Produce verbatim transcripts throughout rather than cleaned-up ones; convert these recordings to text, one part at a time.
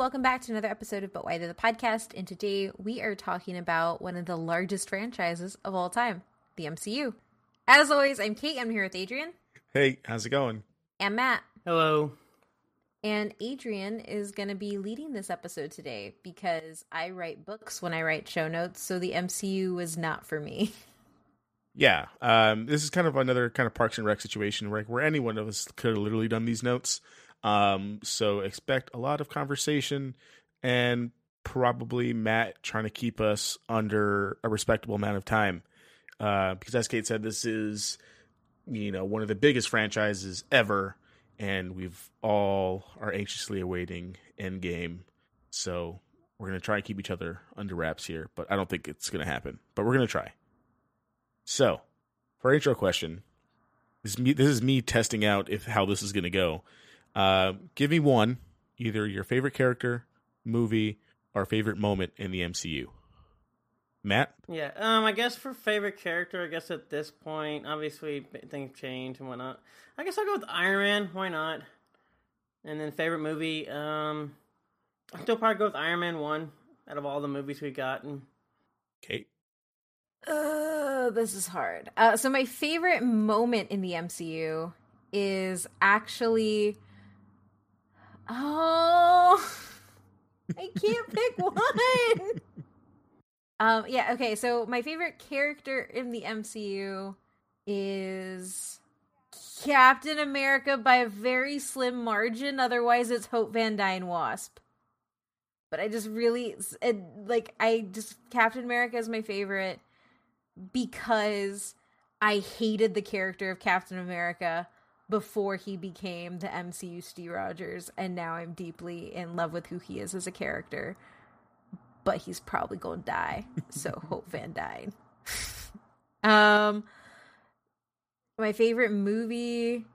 welcome back to another episode of But Why Did the Podcast, and today we are talking about one of the largest franchises of all time, the M C U. As always, I'm Kate, I'm here with Adrian. Hey, how's it going? And Matt. Hello. And Adrian is going to be leading this episode today because I write books when I write show notes, so the M C U was not for me. Yeah, um, this is kind of another kind of Parks and Rec situation where, where any one of us could have literally done these notes. Um, so expect a lot of conversation and probably Matt trying to keep us under a respectable amount of time. Uh, because as Kate said, this is, you know, one of the biggest franchises ever, and we've all are anxiously awaiting Endgame. So we're going to try and keep each other under wraps here, but I don't think it's going to happen, but we're going to try. So for our intro question, this is me, this is me testing out if how this is going to go. Uh, give me one, either your favorite character, movie, or favorite moment in the M C U. Matt? Yeah, um, I guess for favorite character, I guess at this point, obviously things change and whatnot. I guess I'll go with Iron Man. Why not? And then favorite movie, um, I'll still probably go with Iron Man one out of all the movies we've gotten. Kate? Uh, this is hard. Uh, so my favorite moment in the M C U is actually... Oh, I can't pick one. Um, yeah, okay, so my favorite character in the M C U is Captain America by a very slim margin. Otherwise, it's Hope Van Dyne Wasp. But I just really, it, like, I just, Captain America is my favorite because I hated the character of Captain America before he became the M C U Steve Rogers, and now I'm deeply in love with who he is as a character. But he's probably gonna die, so Hope Van Dyne. um, my favorite movie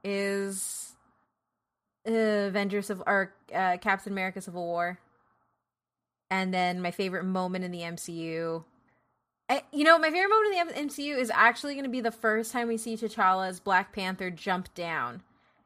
is uh, Avengers of or uh, Captain America: Civil War, and then my favorite moment in the M C U. I, you know, my favorite moment in the M C U is actually going to be the first time we see T'Challa as Black Panther jump down.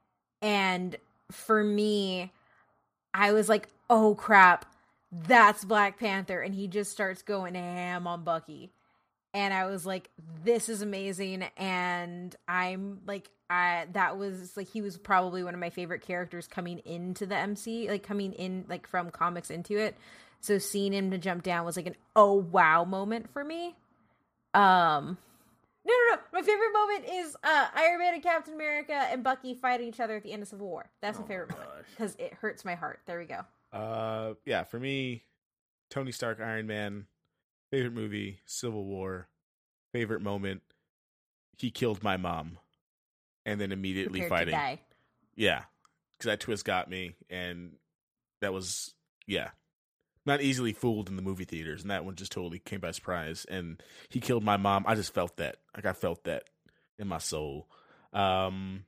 And for me, I was like, oh crap, that's Black Panther. And he just starts going ham on Bucky. And I was like, this is amazing. And I'm like, I, that was like, he was probably one of my favorite characters coming into the M C U, like coming in, like from comics into it. So seeing him to jump down was like an oh wow moment for me. Um, no, no, no. My favorite moment is uh, Iron Man and Captain America and Bucky fighting each other at the end of Civil War. That's Oh my favorite my moment because it hurts my heart. There we go. Uh, yeah, for me, Tony Stark, Iron Man, favorite movie, Civil War, favorite moment, he killed my mom, and then immediately Prepared fighting. to die. Yeah, because that twist got me, and that was, yeah. Not easily fooled in the movie theaters, and that one just totally came by surprise. And he killed my mom. I just felt that. Like, I felt that in my soul. Um,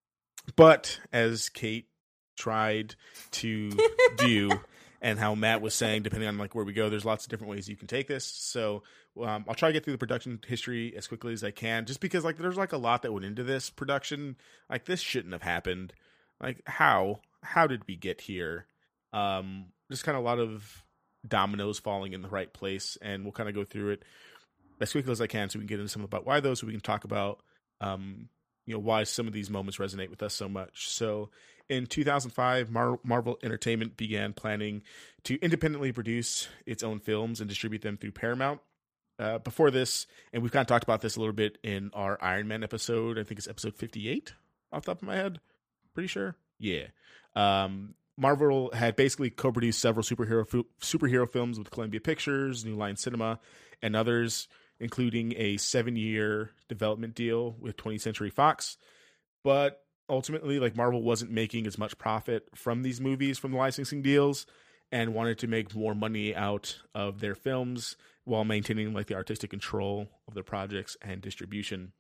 but as Kate tried to do, and how Matt was saying, depending on like where we go, there's lots of different ways you can take this. So um, I'll try to get through the production history as quickly as I can, just because like there's like a lot that went into this production. Like, this shouldn't have happened. Like, how? How did we get here? Um, just kind of a lot of dominoes falling in the right place, and we'll kind of go through it as quickly as I can so we can get into some about why those, so we can talk about, um, you know, why some of these moments resonate with us so much. So in two thousand five, Mar- Marvel Entertainment began planning to independently produce its own films and distribute them through Paramount. Uh, before this, and we've kind of talked about this a little bit in our Iron Man episode, I think it's episode fifty-eight off the top of my head. Pretty sure. Yeah. Um, Marvel had basically co-produced several superhero fu- superhero films with Columbia Pictures, New Line Cinema, and others, including a seven-year development deal with twentieth Century Fox. But ultimately, like, Marvel wasn't making as much profit from these movies, from the licensing deals, and wanted to make more money out of their films while maintaining like the artistic control of their projects and distribution.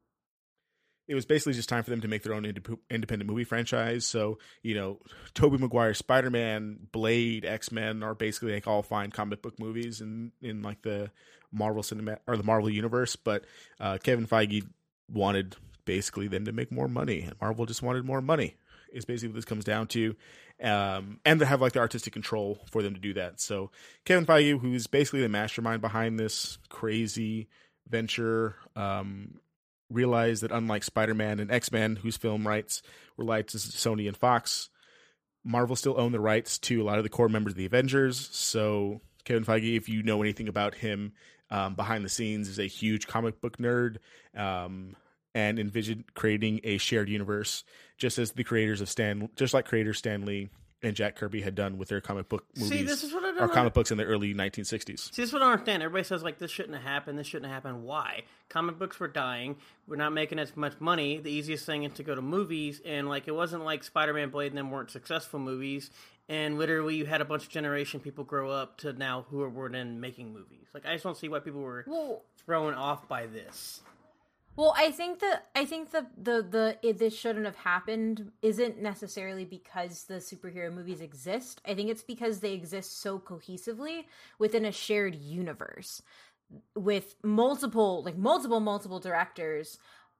It was basically just time for them to make their own indep- independent movie franchise. So, you know, Tobey Maguire's Spider-Man, Blade, X-Men are basically like all fine comic book movies in, in like the Marvel cinema or the Marvel universe. But uh, Kevin Feige wanted basically them to make more money, and Marvel just wanted more money. Is basically what this comes down to. Um, and to have like the artistic control for them to do that. So Kevin Feige, who's basically the mastermind behind this crazy venture, um, realized that unlike Spider-Man and X-Men, whose film rights were licensed to Sony and Fox, Marvel still owned the rights to a lot of the core members of the Avengers. So Kevin Feige, if you know anything about him, um, behind the scenes, is a huge comic book nerd, um, and envisioned creating a shared universe, just as the creators of Stan, just like creators Stan Lee and Jack Kirby had done with their comic book movies. See, this is what I don't or know. comic books in the early nineteen sixties. See, this is what I don't understand. Everybody says, like, this shouldn't have happened, this shouldn't have happened. Why? Comic books were dying. We're not making as much money. The easiest thing is to go to movies, and, like, it wasn't like Spider-Man, Blade, and them weren't successful movies, and literally you had a bunch of generation people grow up to now who were then making movies. Like, I just don't see why people were Well, thrown off by this. Well, I think that I think the the the it, this shouldn't have happened isn't necessarily because the superhero movies exist. I think it's because they exist so cohesively within a shared universe with multiple like multiple multiple directors,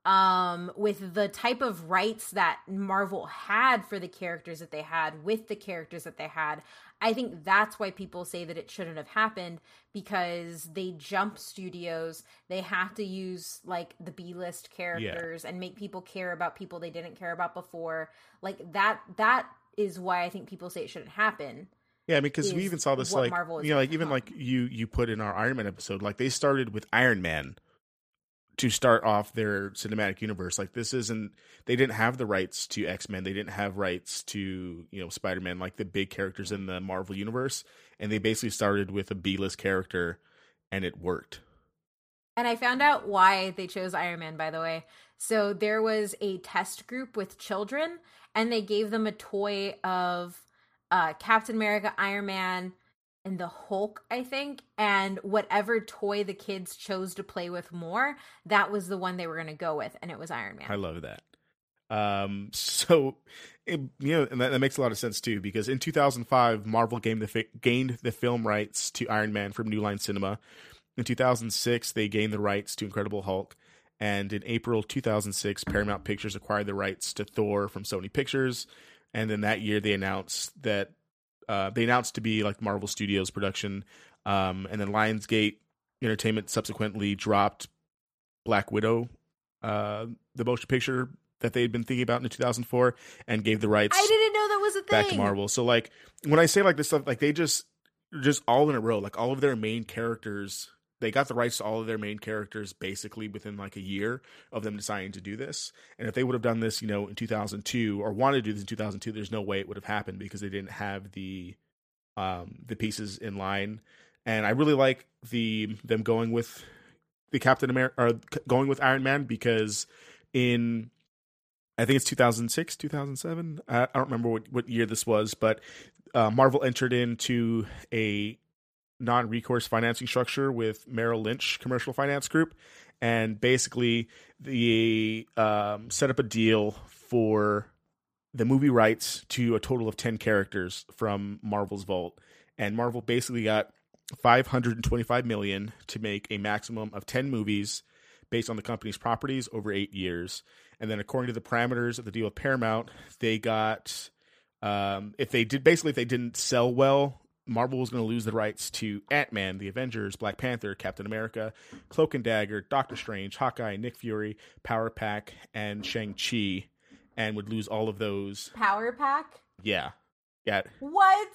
um with the type of rights that Marvel had for the characters that they had with the characters that they had. I think that's why people say that it shouldn't have happened, because they jump studios. They have to use like the B-list characters yeah. and make people care about people they didn't care about before. Like that that is why I think people say it shouldn't happen. Yeah, I mean, because we even saw this, like, you know, like even like you you put in our Iron Man episode, like they started with Iron Man to start off their cinematic universe. Like this isn't, they didn't have the rights to X-Men. They didn't have rights to, you know, Spider-Man, like the big characters in the Marvel universe. And they basically started with a B-list character and it worked. And I found out why they chose Iron Man, by the way. So there was a test group with children and they gave them a toy of uh, Captain America, Iron Man, and the Hulk, I think, and whatever toy the kids chose to play with more, that was the one they were going to go with, and it was Iron Man. I love that. Um, so, it, you know, and that, that makes a lot of sense too, because in two thousand five, Marvel gained the fi- gained the film rights to Iron Man from New Line Cinema. In two thousand six, they gained the rights to Incredible Hulk, and in April two thousand six, Paramount Pictures acquired the rights to Thor from Sony Pictures, and then that year they announced that. Uh, they announced to be like Marvel Studios production, um, and then Lionsgate Entertainment subsequently dropped Black Widow, uh, the motion picture that they had been thinking about in two thousand four, and gave the rights. I didn't know that was a thing. Back to Marvel. So like when I say like this stuff, like they just just all in a row, like all of their main characters. They got the rights to all of their main characters basically within like a year of them deciding to do this. And if they would have done this, you know, in two thousand two or wanted to do this in two thousand two, there's no way it would have happened because they didn't have the um, the pieces in line. And I really like the them going with the Captain America or going with Iron Man because in I think it's two thousand six, two thousand seven. I, I don't remember what, what year this was, but uh, Marvel entered into a non-recourse financing structure with Merrill Lynch Commercial Finance Group, and basically the um, set up a deal for the movie rights to a total of ten characters from Marvel's vault, and Marvel basically got five hundred twenty-five million dollars to make a maximum of ten movies based on the company's properties over eight years. And then according to the parameters of the deal with Paramount, they got um, if they did basically if they didn't sell well, Marvel was going to lose the rights to Ant-Man, the Avengers, Black Panther, Captain America, Cloak and Dagger, Doctor Strange, Hawkeye, Nick Fury, Power Pack, and Shang-Chi, and would lose all of those. Power Pack? Yeah. Yeah. What?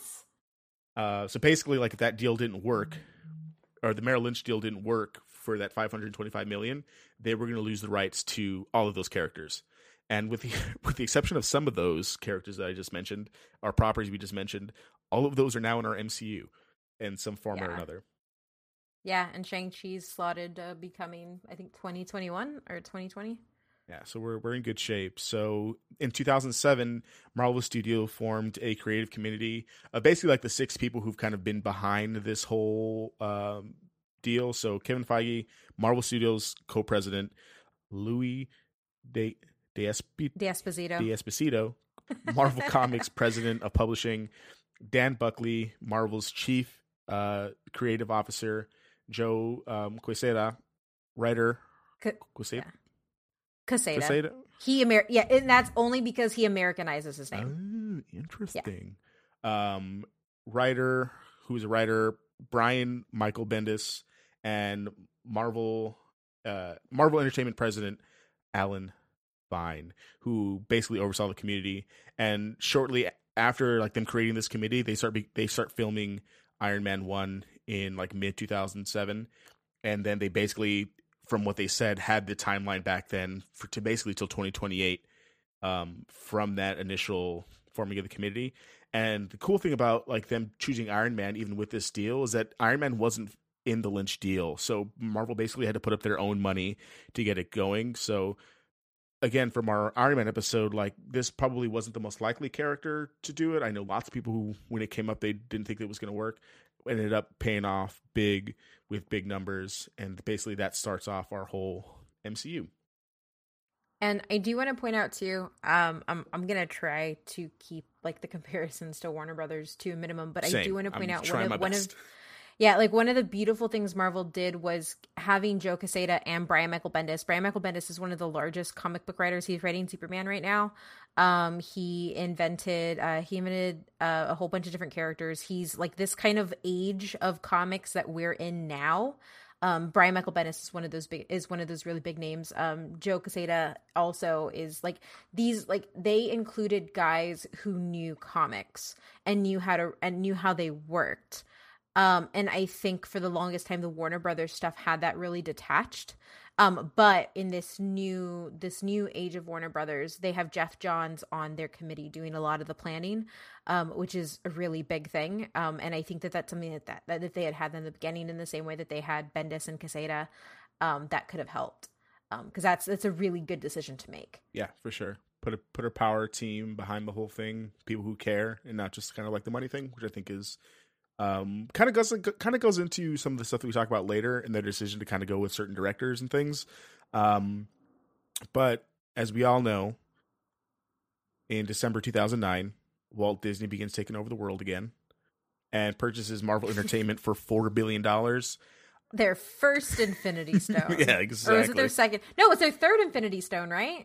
Uh, so basically, like, if that deal didn't work, or the Merrill Lynch deal didn't work for that five hundred twenty-five million dollars, they were going to lose the rights to all of those characters. And with the with the exception of some of those characters that I just mentioned, our properties we just mentioned, all of those are now in our M C U in some form yeah. or another. Yeah, and Shang-Chi's slotted uh, becoming, I think, twenty twenty-one or twenty twenty. Yeah, so we're we're in good shape. So in two thousand seven, Marvel Studio formed a creative community of basically like the six people who've kind of been behind this whole um, deal. So Kevin Feige, Marvel Studios co-president, Louis De D'Esp- D'Esposito, D'Esposito, Marvel Comics president of publishing, Dan Buckley, Marvel's chief uh, creative officer, Joe um, Quesada, writer. C- Quesada. Yeah. Quesada. Quesada. He Amer- yeah, and that's only because he Americanizes his name. Hmm, interesting. Yeah. Um, writer, who's a writer, Brian Michael Bendis, and Marvel, uh, Marvel Entertainment president Alan Vine, who basically oversaw the community. And shortly after, like them creating this committee, they start be- they start filming Iron Man one in like mid two thousand seven, and then they basically, from what they said, had the timeline back then for to basically till twenty twenty-eight. Um, from that initial forming of the committee. And the cool thing about like them choosing Iron Man, even with this deal, is that Iron Man wasn't in the Lynch deal. So Marvel basically had to put up their own money to get it going. So again, from our Iron Man episode, like this probably wasn't the most likely character to do it. I know lots of people who, when it came up, they didn't think it was going to work. It ended up paying off big with big numbers. And basically that starts off our whole M C U. And I do want to point out too, um, I'm I'm gonna try to keep like the comparisons to Warner Brothers to a minimum, but Same. I do want to point I'm out trying one my of one best. of yeah, like one of the beautiful things Marvel did was having Joe Quesada and Brian Michael Bendis. Brian Michael Bendis is one of the largest comic book writers. He's writing Superman right now. Um, he invented uh, he invented uh, a whole bunch of different characters. He's like this kind of age of comics that we're in now. Um, Brian Michael Bendis is one of those big, is one of those really big names. Um, Joe Quesada also is like these, like they included guys who knew comics and knew how to, and knew how they worked. Um, and I think for the longest time, the Warner Brothers stuff had that really detached. Um, but in this new, this new age of Warner Brothers, they have Jeff Johns on their committee doing a lot of the planning, um, which is a really big thing. Um, and I think that that's something that, that, that if they had had in the beginning in the same way that they had Bendis and Quesada, um, that could have helped. Um, cause that's, that's a really good decision to make. Yeah, for sure. Put a, put a power team behind the whole thing, people who care and not just kind of like the money thing, which I think is, Um, kind of goes kind of goes into some of the stuff that we talk about later in their decision to kind of go with certain directors and things. Um, but as we all know, in December two thousand nine, Walt Disney begins taking over the world again and purchases Marvel Entertainment for four billion dollars. Their first Infinity Stone. Yeah, exactly. Or was it their second? No, it's their third Infinity Stone, right?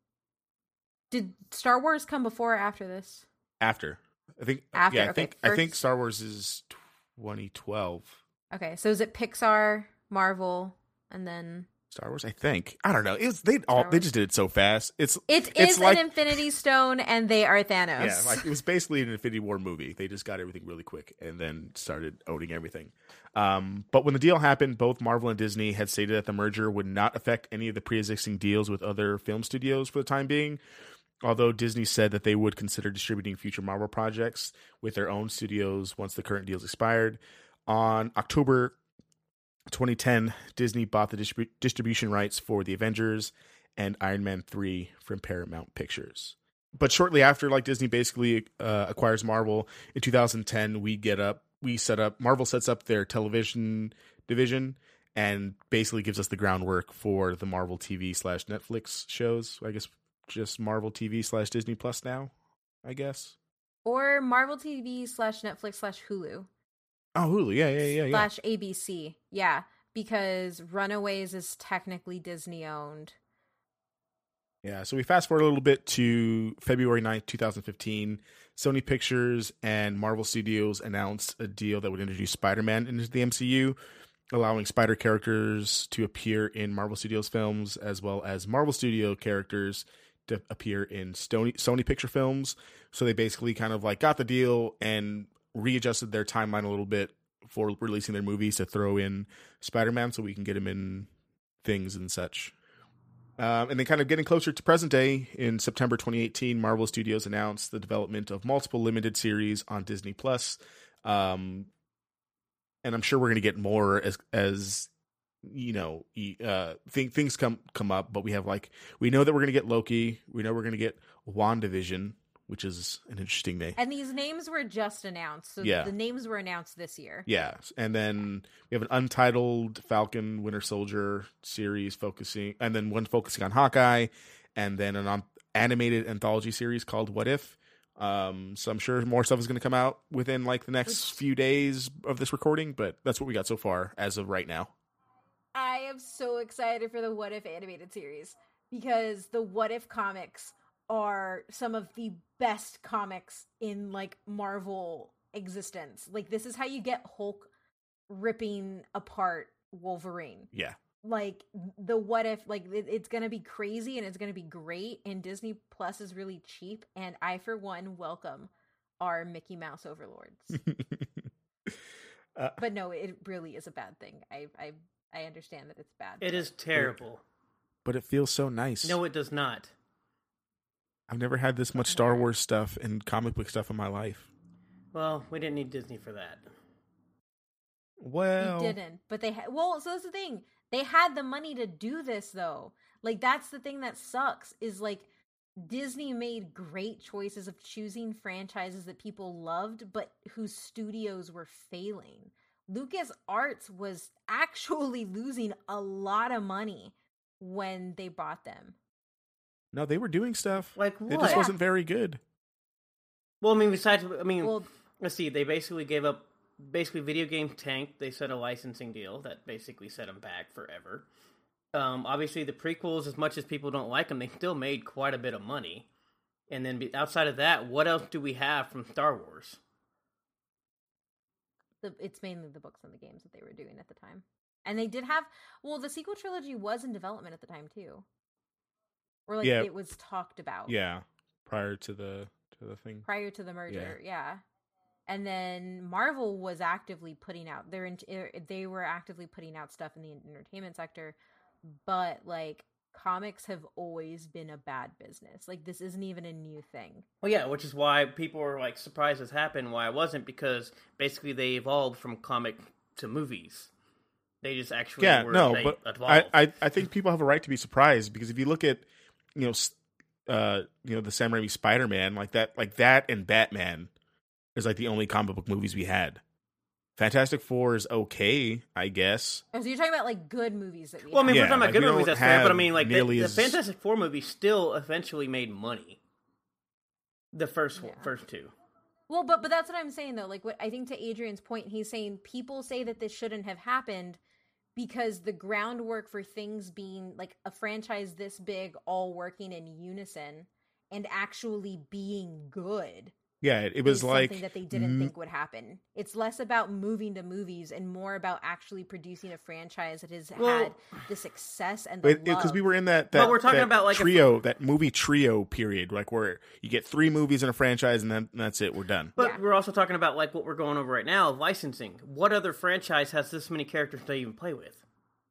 Did Star Wars come before or after this? After. I think After, yeah, I okay, think first... I think Star Wars is twenty twelve. Okay, so is it Pixar, Marvel, and then Star Wars? I think. I don't know. It was they all they just did it so fast. It's it it's is like, an Infinity Stone, and they are Thanos. Yeah, like it was basically an Infinity War movie. They just got everything really quick and then started owning everything. Um, but when the deal happened, both Marvel and Disney had stated that the merger would not affect any of the pre-existing deals with other film studios for the time being. Although Disney said that they would consider distributing future Marvel projects with their own studios once the current deals expired. On October twenty ten, Disney bought the distrib- distribution rights for The Avengers and Iron Man three from Paramount Pictures. But shortly after, like Disney basically uh, acquires Marvel, in two thousand ten, we get up, we set up, Marvel sets up their television division and basically gives us the groundwork for the Marvel T V slash Netflix shows, I guess. Just Marvel T V slash Disney Plus now, I guess. Or Marvel T V slash Netflix slash Hulu. Oh, Hulu. Yeah, yeah, yeah, yeah. Slash A B C. Yeah, because Runaways is technically Disney owned. Yeah, so we fast forward a little bit to February ninth, twenty fifteen. Sony Pictures and Marvel Studios announced a deal that would introduce Spider-Man into the M C U, allowing Spider characters to appear in Marvel Studios films, as well as Marvel Studio characters to appear in Sony, Sony Picture films. So they basically kind of like got the deal and readjusted their timeline a little bit for releasing their movies to throw in Spider-Man so we can get him in things and such. Um, and then kind of getting closer to present day, in September twenty eighteen, Marvel Studios announced the development of multiple limited series on Disney Plus. Um, and I'm sure we're going to get more as, as you know, uh, th- things come, come up, but we have like, we know that we're going to get Loki. We know we're going to get WandaVision, which is an interesting name. And these names were just announced. So yeah. the names were announced this year. Yeah. And then we have an untitled Falcon Winter Soldier series focusing, and then one focusing on Hawkeye, and then an um, animated anthology series called What If. Um, so I'm sure more stuff is going to come out within like the next few days of this recording, but that's what we got so far as of right now. I am so excited for the What If animated series because the What If comics are some of the best comics in like Marvel existence. Like this is how you get Hulk ripping apart Wolverine. Yeah. Like the what if, like it, it's gonna be crazy and it's gonna be great, and Disney Plus is really cheap, and I for one welcome our Mickey Mouse overlords. uh, but no, it really is a bad thing. I I I understand that it's bad. It is terrible. But it feels so nice. No, it does not. I've never had this much Star Wars stuff and comic book stuff in my life. Well, we didn't need Disney for that. Well, we didn't, but they had. Well, so that's the thing. They had the money to do this, though. Like that's the thing that sucks. Is like Disney made great choices of choosing franchises that people loved, but whose studios were failing. LucasArts was actually losing a lot of money when they bought them. No, they were doing stuff. Like what? It just wasn't very good. Well, I mean, besides, I mean, well, let's see. They basically gave up. Basically, video games tanked. They set a licensing deal that basically set them back forever. Um, obviously, the prequels, as much as people don't like them, they still made quite a bit of money. And then outside of that, what else do we have from Star Wars? The, it's mainly the books and the games that they were doing at the time. And they did have, well, the sequel trilogy was in development at the time, too. Or, like, yeah. it was talked about. Yeah, prior to the to the thing. Prior to the merger, yeah. yeah. And then Marvel was actively putting out, they're in, they were actively putting out stuff in the entertainment sector, but, like, comics have always been a bad business. Like, this isn't even a new thing. Well, yeah, which is why people were, like, surprised this happened, why it wasn't, because basically they evolved from comic to movies. They just actually yeah, were, no, they but evolved. I, I, I think people have a right to be surprised, because if you look at, you know, uh, you know, the Sam Raimi Spider-Man, like that, like that and Batman is like the only comic book movies we had. Fantastic Four is okay, I guess. Oh, so you're talking about like good movies that we Well, I mean, yeah, we're talking about like, good we movies, don't that's fair, but I have mean, like, the, nearly the as- Fantastic Four movie still eventually made money. The first one, Yeah. first two. Well, but but that's what I'm saying though. Like, what I think to Adrian's point, he's saying people say that this shouldn't have happened because the groundwork for things being like a franchise this big, all working in unison and actually being good. Yeah, it, it was is like something that they didn't m- think would happen. It's less about moving to movies and more about actually producing a franchise that has Well, had the success and the because love. we were in that, that But we're talking that about, like, a- trio, that movie trio period, like where you get three movies in a franchise and then that's it, we're done. But Yeah. we're also talking about, like, what we're going over right now, licensing. What other franchise has this many characters to even play with?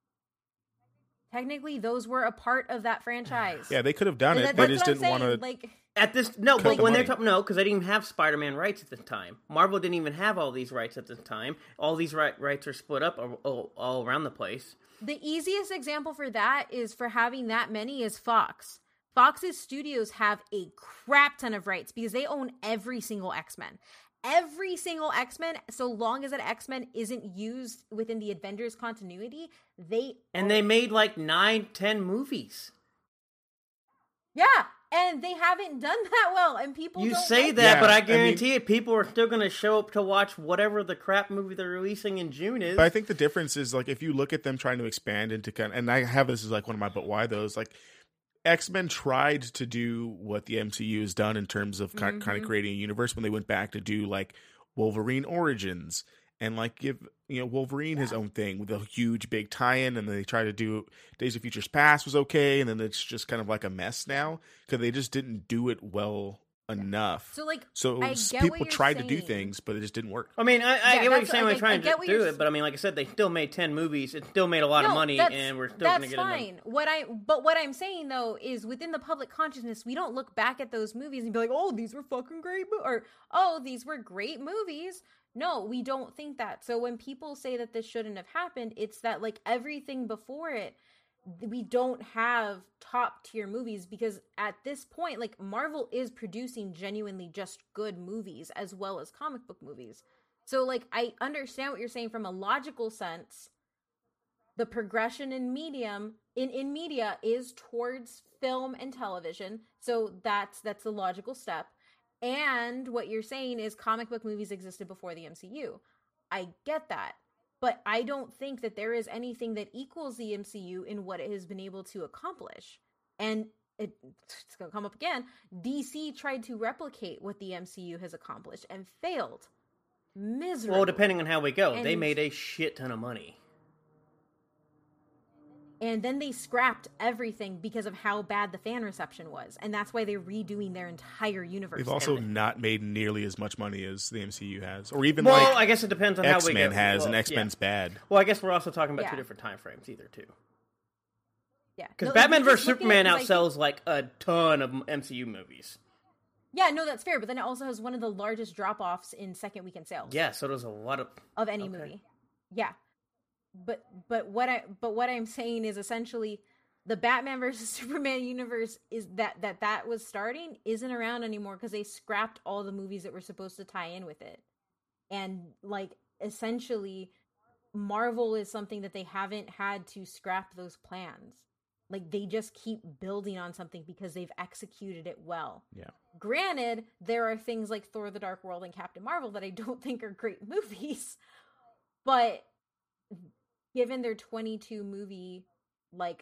Technically, those were a part of that franchise. Yeah, they could have done And it. that- They that's just what I'm didn't want saying, to. like. At this, no, Cut but the when they're money. talking, no, because they didn't even have Spider-Man rights at the time. Marvel didn't even have all these rights at the time. All these right, rights are split up all, all, all around the place. The easiest example for that is for having that many is Fox. Fox's studios have a crap ton of rights because they own every single X-Men. Every single X-Men, so long as that X-Men isn't used within the Avengers continuity, they And they made like nine, ten movies. Yeah, and they haven't done that well, and people You don't say like that, Yeah, but I I mean- guarantee it, people are still going to show up to watch whatever the crap movie they're releasing in June is. But I think the difference is like if you look at them trying to expand into kind, and I have this as like one of my but why those like X-Men tried to do what the M C U has done in terms of kind, kind Mhm. of creating a universe when they went back to do like Wolverine Origins and like give you know Wolverine his own thing with a huge big tie-in, and then they try to do Days of Futures Past was okay, and then it's just kind of like a mess now because they just didn't do it well enough. So, like, So I s- get what people you're tried to do saying. things, but it just didn't work. I mean, I, I Yeah, get what you're that's- saying when I- you're trying I get to what do you're it, but I mean, like I said, they still made ten movies. It still made a lot No, of money, that's- and we're still going to that's get fine. in What I but what I'm saying though is within the public consciousness, we don't look back at those movies and be like, "Oh, these were fucking great," mo-, or "Oh, these were great movies." No, we don't think that. So when people say that this shouldn't have happened, it's that like everything before it, we don't have top tier movies because at this point, like Marvel is producing genuinely just good movies as well as comic book movies. So like I understand what you're saying from a logical sense. The progression in medium in, in media is towards film and television. So that's that's the logical step. And what you're saying is comic book movies existed before the M C U. I get that. But I don't think that there is anything that equals the M C U in what it has been able to accomplish. And it, it's going to come up again. D C tried to replicate what the M C U has accomplished and failed miserably. Well, depending on how we go, and, they made a shit ton of money. And then they scrapped everything because of how bad the fan reception was. And that's why they're redoing their entire universe. They've also not made nearly as much money as the M C U has. Or even well, like I guess it depends on X-Men how we go. has, well, and X-Men's yeah. bad. Well, I guess we're also talking about yeah. two different time frames either, too. Yeah. Because no, Batman like, versus Superman outsells, think... like, a ton of M C U movies. Yeah, no, that's fair. But then it also has one of the largest drop-offs in second weekend sales. Yeah, so there's a lot of... Of any okay. movie. Yeah. But but what I but what I'm saying is essentially the Batman versus Superman universe is that that that was starting isn't around anymore because they scrapped all the movies that were supposed to tie in with it. And like essentially Marvel is something that they haven't had to scrap those plans. Like they just keep building on something because they've executed it well. Yeah. Granted, there are things like Thor: The Dark World and Captain Marvel that I don't think are great movies, but given their twenty-two movie like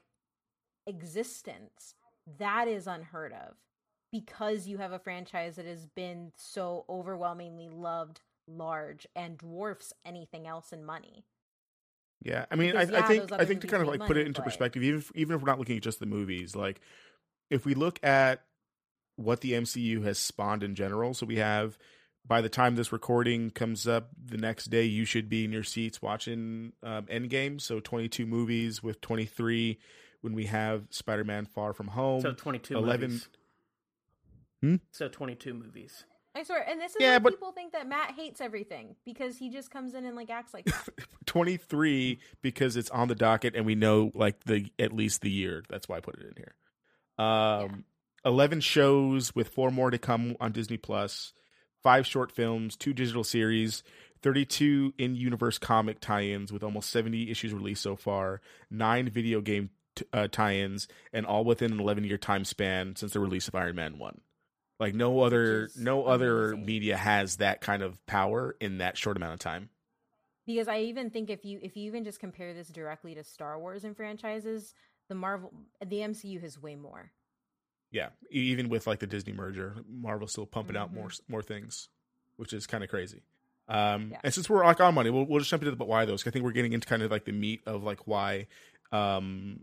existence, that is unheard of because you have a franchise that has been so overwhelmingly loved, large, and dwarfs anything else in money. Yeah, I mean, because, I, yeah, I think I think to movies kind of made like put money, it into but... perspective, even if, even if we're not looking at just the movies, like if we look at what the M C U has spawned in general, so we have. By the time this recording comes up the next day, you should be in your seats watching um, Endgame. So twenty-two movies with twenty-three when we have Spider-Man Far From Home. So twenty-two eleven movies. Hmm? So twenty-two movies. I swear. And this is yeah, why but... people think that Matt hates everything because he just comes in and like acts like that. twenty-three because it's on the docket and we know like the at least the year. That's why I put it in here. Um, yeah. eleven shows with four more to come on Disney Plus. Five short films, two digital series, thirty-two in-universe comic tie-ins with almost seventy issues released so far, nine video game t- uh, tie-ins, and all within an eleven-year time span since the release of Iron Man one. Like no other, no amazing. other media has that kind of power in that short amount of time. Because I even think if you if you even just compare this directly to Star Wars and franchises, the Marvel, the M C U has way more. Yeah, even with like the Disney merger, Marvel's still pumping mm-hmm. out more more things, which is kind of crazy. Um, yeah. And since we're like on money, we'll we'll just jump into the why those. I think we're getting into kind of like the meat of like why, um,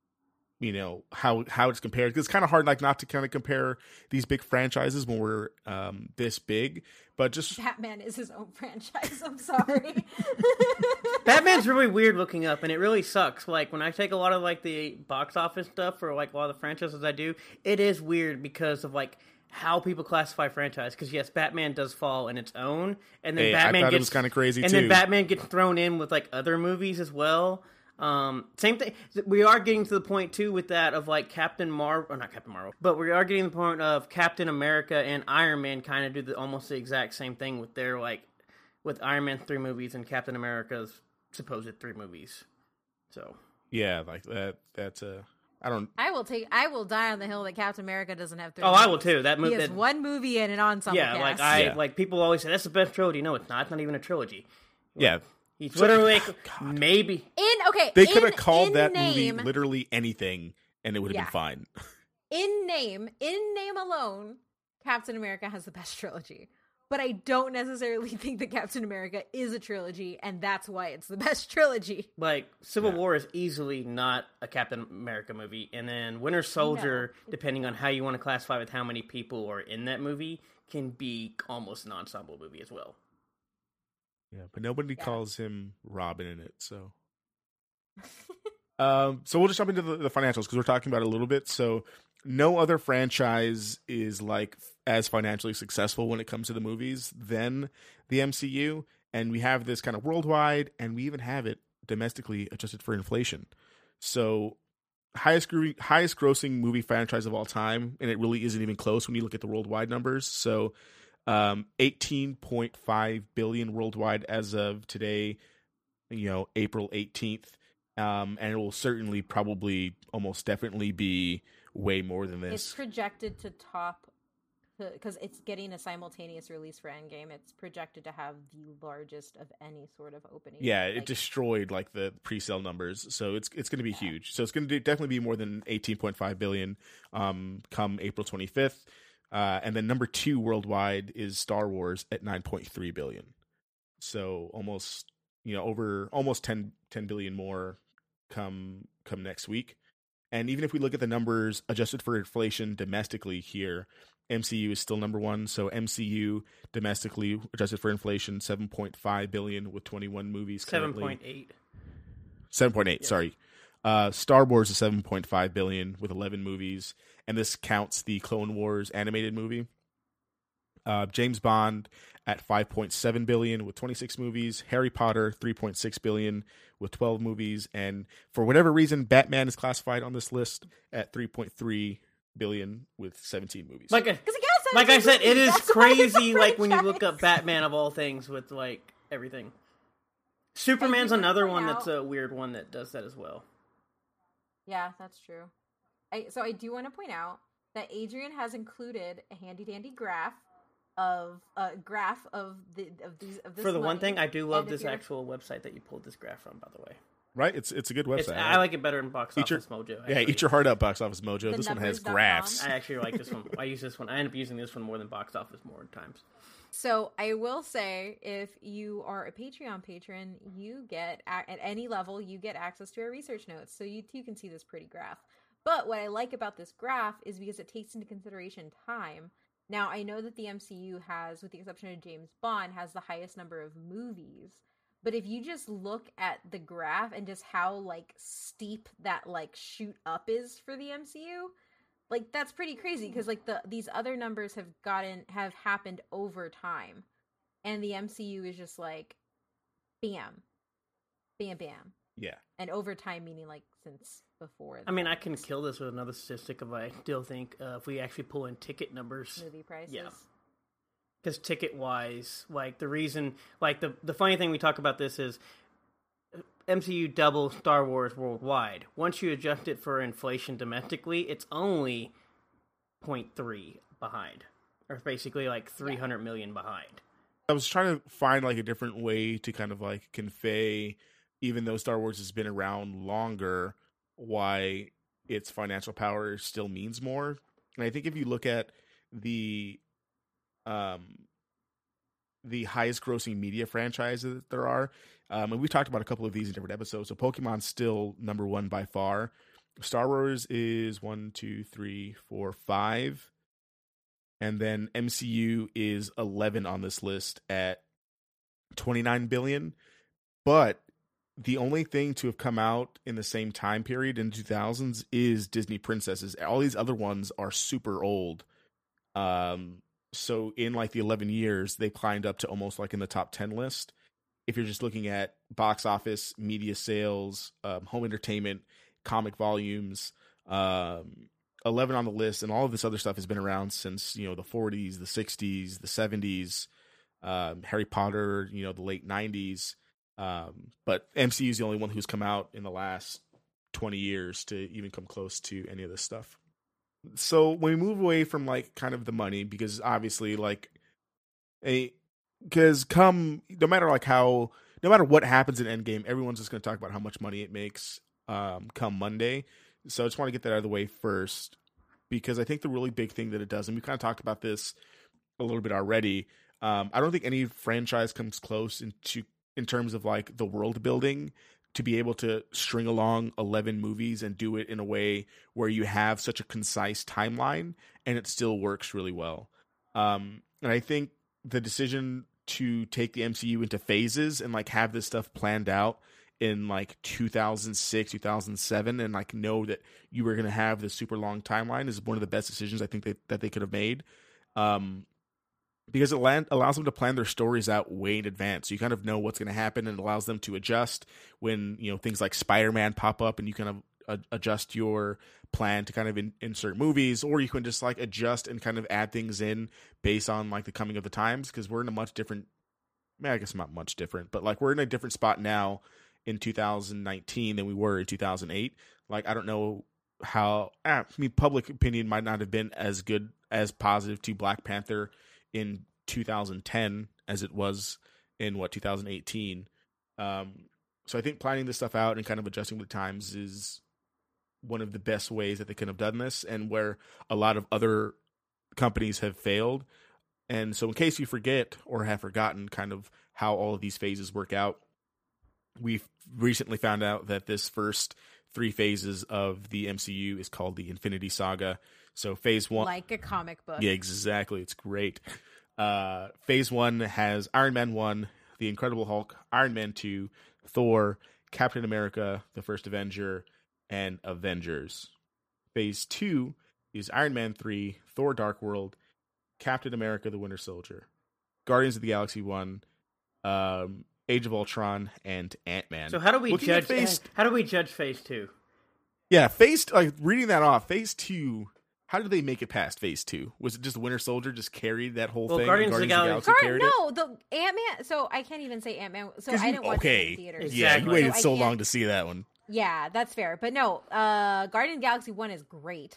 you know how how it's compared. Because it's kind of hard like not to kind of compare these big franchises when we're um this big. But just Batman is his own franchise. I'm sorry. Batman's really weird looking up, and it really sucks. Like when I take a lot of like the box office stuff for like a lot of the franchises I do, it is weird because of like how people classify franchise. Because yes, Batman does fall in its own, and then hey, Batman I thought gets it was kind of crazy and too. then Batman gets thrown in with like other movies as well. Um, same thing. We are getting to the point too with that of like Captain Marvel, or not Captain Marvel, but we are getting to the point of Captain America and Iron Man kind of do the almost the exact same thing with their like with Iron Man three movies and Captain America's supposed three movies. So yeah, like that. That's a. I don't. I will take. I will die on the hill that Captain America doesn't have three. Oh, movies. I will too. That movie. He has that, one movie and an ensemble Yeah, cast. like I yeah. like people always say that's the best trilogy. No, it's not. It's not even a trilogy. Yeah. He's literally oh, maybe in okay. They in, could have called that name, movie literally anything, and it would have yeah. been fine. In name, in name alone, Captain America has the best trilogy. But I don't necessarily think that Captain America is a trilogy, and that's why it's the best trilogy. Like Civil yeah. War is easily not a Captain America movie, and then Winter Soldier, no. depending on how you want to classify with how many people are in that movie, can be almost an ensemble movie as well. Yeah, but nobody yeah. calls him Robin in it, so. um, so we'll just jump into the, the financials because we're talking about it a little bit. So, no other franchise is like as financially successful when it comes to the movies than the M C U, and we have this kind of worldwide, and we even have it domestically adjusted for inflation. So, highest highest grossing movie franchise of all time, and it really isn't even close when you look at the worldwide numbers. So. Um, eighteen point five billion worldwide as of today, you know, April eighteenth. Um, and it will certainly probably almost definitely be way more than this. It's projected to top because it's getting a simultaneous release for Endgame. It's projected to have the largest of any sort of opening. Yeah, it like, destroyed like the pre-sale numbers, so it's it's going to be yeah. huge. So it's going to definitely be more than eighteen point five billion um, come April twenty-fifth, uh, and then number two worldwide is Star Wars at nine point three billion. So almost you know over almost ten, ten billion more come come next week. And even if we look at the numbers adjusted for inflation domestically here, M C U is still number one. So M C U domestically adjusted for inflation, seven point five billion with twenty-one movies currently. seven point eight. seven point eight, Yeah. sorry. Uh, Star Wars is seven point five billion with eleven movies. And this counts the Clone Wars animated movie. Uh, James Bond at five point seven billion with twenty-six movies. Harry Potter, three point six billion with twelve movies. And for whatever reason, Batman is classified on this list at three point three billion with seventeen movies. Like, a, like I said, it is crazy. Like when you look up Batman of all things with like everything. Superman's another one that's a weird one that does that as well. Yeah, that's true. I, so I do want to point out that Adrian has included a handy dandy graph of a uh, graph of the of these of this. For the money. one thing, I do love And if this you're- actual website that you pulled this graph from. By the way, Right? It's it's a good it's, website. I like it better than Box Eat your- Office Mojo. Yeah, actually. eat your heart out, Box Office Mojo. The This one has numbers dot com. graphs. I actually like this one. I use this one. I end up using this one more than Box Office more times. So I will say, if you are a Patreon patron, you get at, at any level you get access to our research notes, so you too can see this pretty graph. But what I like about this graph is because it takes into consideration time. Now, I know that the M C U has, with the exception of James Bond, has the highest number of movies. But if you just look at the graph and just how, like, steep that, like, shoot up is for the M C U, like, that's pretty crazy. Because, like, the these other numbers have gotten, have happened over time. And the M C U is just, like, bam. Bam, bam. Yeah. And over time, meaning, like, since before. I mean, I can kill this with another statistic if I still think uh, if we actually pull in ticket numbers. Movie prices. Yeah. Because ticket wise, like the reason, like the the funny thing we talk about this is M C U double Star Wars worldwide. Once you adjust it for inflation domestically, it's only zero point three behind, or basically like three hundred yeah. million behind. I was trying to find like a different way to kind of like convey, even though Star Wars has been around longer, why its financial power still means more. And I think if you look at the um the highest grossing media franchises that there are, um, and we've talked about a couple of these in different episodes. So Pokemon's still number one by far. Star Wars is one, two, three, four, five. And then M C U is eleven on this list at twenty-nine billion. But the only thing to have come out in the same time period in the two thousands is Disney Princesses. All these other ones are super old. Um, so in like the eleven years, they climbed up to almost like in the top ten list. If you're just looking at box office, media sales, um, home entertainment, comic volumes, um, eleven on the list, and all of this other stuff has been around since, you know, the forties, the sixties, the seventies, um, Harry Potter, you know, the late nineties. Um, but M C U is the only one who's come out in the last twenty years to even come close to any of this stuff. So when we move away from like kind of the money, because obviously like a, because come, no matter like how, no matter what happens in Endgame, everyone's just going to talk about how much money it makes, um, come Monday. So I just want to get that out of the way first, because I think the really big thing that it does, and we kind of talked about this a little bit already. Um, I don't think any franchise comes close into, in terms of like the world building, to be able to string along eleven movies and do it in a way where you have such a concise timeline and it still works really well. Um, and I think the decision to take the M C U into phases and like have this stuff planned out in like two thousand six, two thousand seven, and like know that you were going to have this super long timeline is one of the best decisions I think they, that they could have made. Um, because it land, allows them to plan their stories out way in advance. So you kind of know what's going to happen, and it allows them to adjust when, you know, things like Spider-Man pop up, and you kind of uh, adjust your plan to kind of in, insert movies, or you can just like adjust and kind of add things in based on like the coming of the times. Cause we're in a much different, I guess not much different, but like we're in a different spot now in two thousand nineteen than we were in two thousand eight. Like, I don't know how ah, I mean, public opinion might not have been as good as positive to Black Panther in two thousand ten as it was in what two thousand eighteen. Um, so I think planning this stuff out and kind of adjusting with the times is one of the best ways that they could have done this, and where a lot of other companies have failed. And so in case you forget or have forgotten kind of how all of these phases work out, we've recently found out that this first three phases of the M C U is called the Infinity Saga. So phase one, like a comic book. yeah, exactly. It's great. Uh, phase one has Iron Man one, The Incredible Hulk, Iron Man two, Thor, Captain America, The First Avenger, and Avengers. Phase two is Iron Man three, Thor Dark World, Captain America, The Winter Soldier, Guardians of the Galaxy one, um, Age of Ultron, and Ant-Man. So how do we Looking judge? at phase, how do we judge phase two? yeah, phase like reading that off. Phase two. How did they make it past phase two? Was it just the Winter Soldier just carried that whole Well, thing? Guardians of the Galaxy- Gar- carried it? no, the Ant Man. So I can't even say Ant Man. So 'Cause I you- didn't watch okay. it in theaters. Yeah, you Exactly. waited I so can't- long to see that one. Yeah, that's fair. But no, uh Guardian of the Galaxy one is great.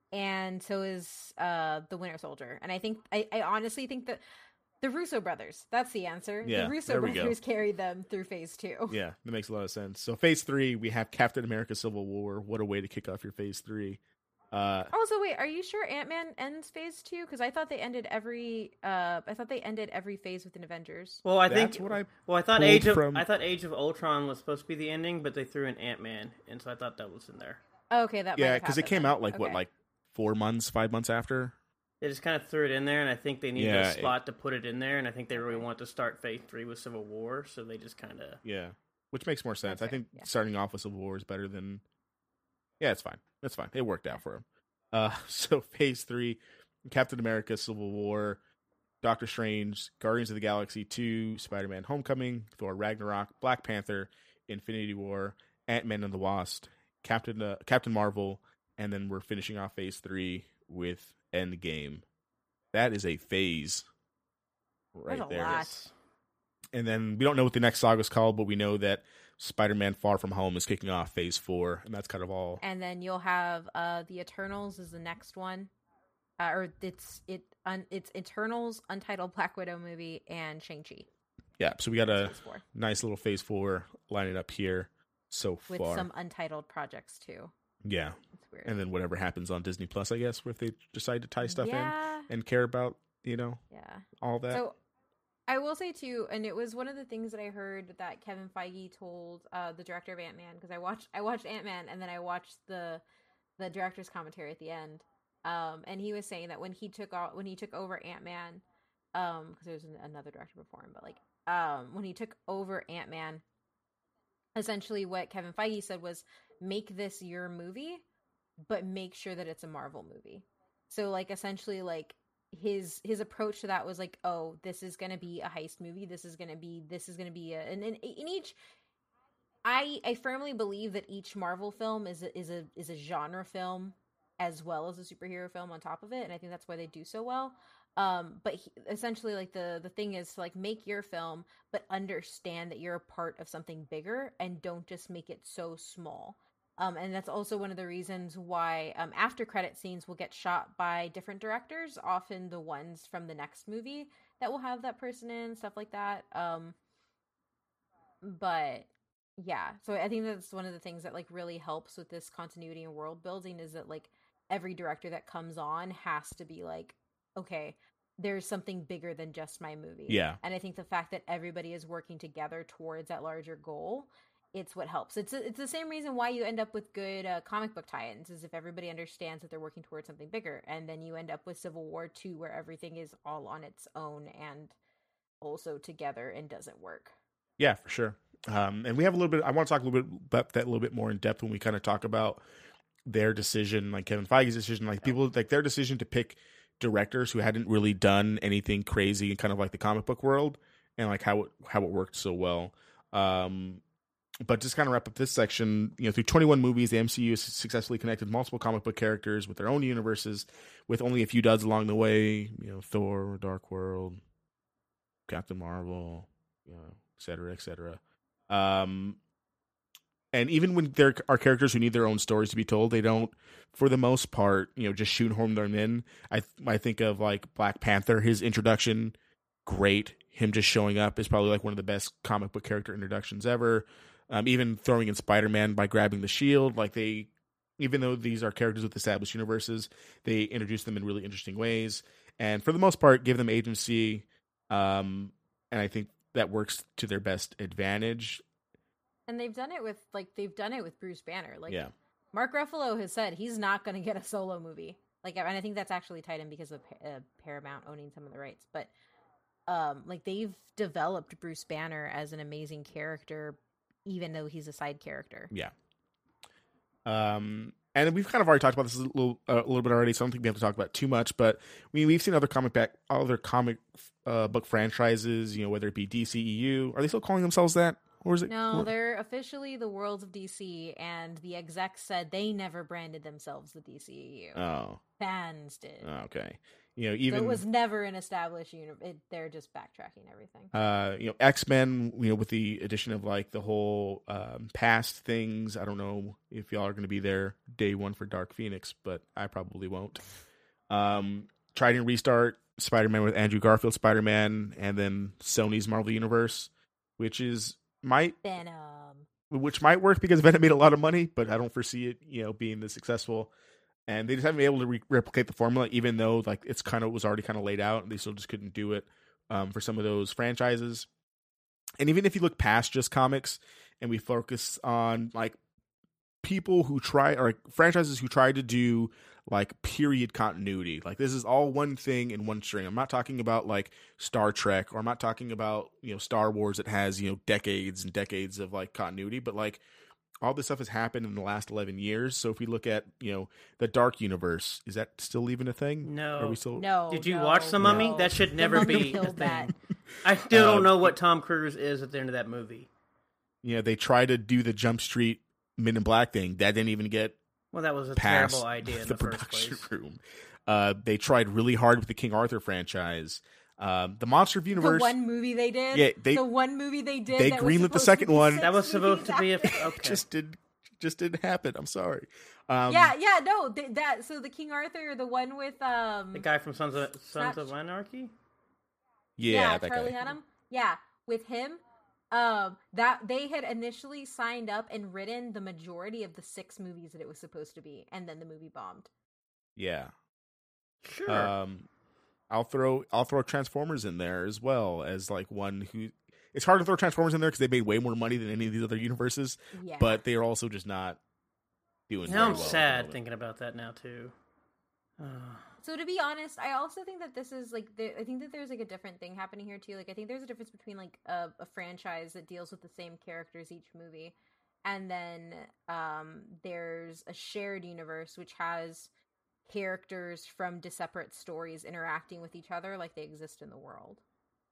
And so is uh the Winter Soldier. And I think I, I honestly think that the Russo brothers, that's the answer. Yeah, the Russo there we go. brothers carried them through phase two. Yeah, that makes a lot of sense. So phase three, we have Captain America: Civil War. What a way to kick off your phase three. Uh, Also, wait, are you sure Ant-Man ends phase two? Because I thought they ended every uh I thought they ended every phase with an Avengers. Well, I That's think what I well, I thought pulled Age of from- I thought Age of Ultron was supposed to be the ending, but they threw in Ant Man, and so I thought that was in there. Okay, that might yeah, have because it happened came then. out like what, Okay. like four months, five months after. They just kind of threw it in there, and I think they needed Yeah, a slot to put it in there, and I think they really want to start phase three with Civil War, so they just kind of. Yeah, which makes more sense. That's I think fair, yeah. starting off with Civil War is better than. Yeah, it's fine. That's fine. It worked out for him. Uh, so phase three, Captain America: Civil War, Doctor Strange, Guardians of the Galaxy two, Spider-Man: Homecoming, Thor: Ragnarok, Black Panther, Infinity War, Ant-Man and the Wasp, Captain uh, Captain Marvel, and then we're finishing off phase three with Endgame. That is a phase right That's a there. lot. And then we don't know what the next saga is called, but we know that Spider-Man: Far From Home is kicking off phase four, and that's kind of all. And then you'll have uh the Eternals is the next one. Uh, or it's it un, it's Eternals, Untitled Black Widow movie, and Shang-Chi. Yeah, so we got a Phase four. nice little phase four lining up here so With far. some untitled projects too. Yeah, It's weird. and then whatever happens on Disney Plus, I guess, if they decide to tie stuff yeah, in and care about, you know, yeah. all that. So I will say too, and it was one of the things that I heard that Kevin Feige told uh, the director of Ant-Man, because I watched I watched Ant-Man and then I watched the the director's commentary at the end, um, and he was saying that when he took o- when he took over Ant-Man, um, because there was an- another director before him, but like um, when he took over Ant-Man, essentially what Kevin Feige said was, make this your movie, but make sure that it's a Marvel movie. So like essentially like his his approach to that was like, oh, this is gonna be a heist movie, this is gonna be this is gonna be a and, and in each I I firmly believe that each Marvel film is a, is a is a genre film as well as a superhero film on top of it, and I think that's why they do so well. Um, but he, essentially, like the the thing is to like make your film, but understand that you're a part of something bigger, and don't just make it so small. Um, and that's also one of the reasons why um, after credit scenes will get shot by different directors, often the ones from the next movie that will have that person in, stuff like that. Um, but yeah, so I think that's one of the things that like really helps with this continuity and world building is that like every director that comes on has to be like, okay, there's something bigger than just my movie. Yeah. And I think the fact that everybody is working together towards that larger goal, it's what helps. It's it's the same reason why you end up with good uh, comic book tie-ins, is if everybody understands that they're working towards something bigger, and then you end up with Civil War two, where everything is all on its own and also together and doesn't work. Yeah, for sure. Um, and we have a little bit. I want to talk a little bit about that a little bit more in depth when we kind of talk about their decision, like Kevin Feige's decision, like people like their decision to pick directors who hadn't really done anything crazy in kind of like the comic book world, and like how it how it worked so well. Um, But just kind of wrap up this section, you know, through twenty-one movies, the M C U has successfully connected multiple comic book characters with their own universes, with only a few duds along the way. You know, Thor, Dark World, Captain Marvel, you know, et cetera, et cetera. Um, and even when there are characters who need their own stories to be told, they don't, for the most part, you know, just shoehorn them in. I I think of like Black Panther, his introduction, great. Him just showing up is probably like one of the best comic book character introductions ever. Um, even throwing in Spider-Man by grabbing the shield, like they, even though these are characters with established universes, they introduce them in really interesting ways, and for the most part, give them agency. Um, and I think that works to their best advantage. And they've done it with like they've done it with Bruce Banner. Like Yeah. Mark Ruffalo has said he's not going to get a solo movie. Like, and I think that's actually tied in because of uh, Paramount owning some of the rights. But um, like they've developed Bruce Banner as an amazing character, even though he's a side character. Yeah. Um, and we've kind of already talked about this a little, uh, a little bit already, so I don't think we have to talk about it too much. But I mean, we've seen other comic back, other comic uh, book franchises. You know, whether it be D C E U, are they still calling themselves that? Or is it? No, they're officially the Worlds of D C, and the execs said they never branded themselves the D C E U. Oh, fans did. Okay, you know, even so it was never an established universe. They're just backtracking everything. Uh, you know, X-Men. You know, with the addition of like the whole um, past things. I don't know if y'all are going to be there day one for Dark Phoenix, but I probably won't. Um, Trident Restart, Spider-Man with Andrew Garfield, Spider-Man, and then Sony's Marvel Universe, which is. Might Venom, which might work because Venom made a lot of money, but I don't foresee it, you know, being this successful. And they just haven't been able to re- replicate the formula, even though like it's kind of was already kind of laid out, and they still just couldn't do it um, for some of those franchises. And even if you look past just comics and we focus on like people who try or franchises who try to do like period continuity, like this is all one thing in one string. I'm not talking about like Star Trek, or I'm not talking about, you know, Star Wars that has, you know, decades and decades of like continuity, but like all this stuff has happened in the last eleven years. So if we look at, you know, the Dark Universe, is that still even a thing? No. Are we still? No. Did you no, watch The Mummy? no. That should The never Mummy be a killed thing. that. I still Um, don't know what Tom Cruise is at the end of that movie. You know, they try to do the Jump Street Men in Black thing. That didn't even get Well, that was a past terrible idea in the, the, first production place. room. Uh, they tried really hard with the King Arthur franchise. Um, the Monster Universe. The one movie they did. Yeah, they- the one movie they did. they that was greenlit the supposed second to be one. six That was supposed to be a movies after. okay. just did just didn't happen. I'm sorry. Um, yeah, yeah, no, th- that. So the King Arthur, the one with um, The guy from Sons of Sons Not- of Anarchy. yeah, yeah, that Charlie guy. Hunnam, yeah, with him. Um, that they had initially signed up and written the majority of the six movies that it was supposed to be, and then the movie bombed. Yeah. Sure. Um, I'll throw I'll throw Transformers in there as well as like one who. It's hard to throw Transformers in there because they made way more money than any of these other universes, Yeah, but they are also just not doing. now very I'm well at the sad moment. thinking about that now too. Uh, So to be honest, I also think that this is like there, I think that there's like a different thing happening here too. Like I think there's a difference between like a, a franchise that deals with the same characters each movie, and then um, there's a shared universe which has characters from di- separate stories interacting with each other like they exist in the world.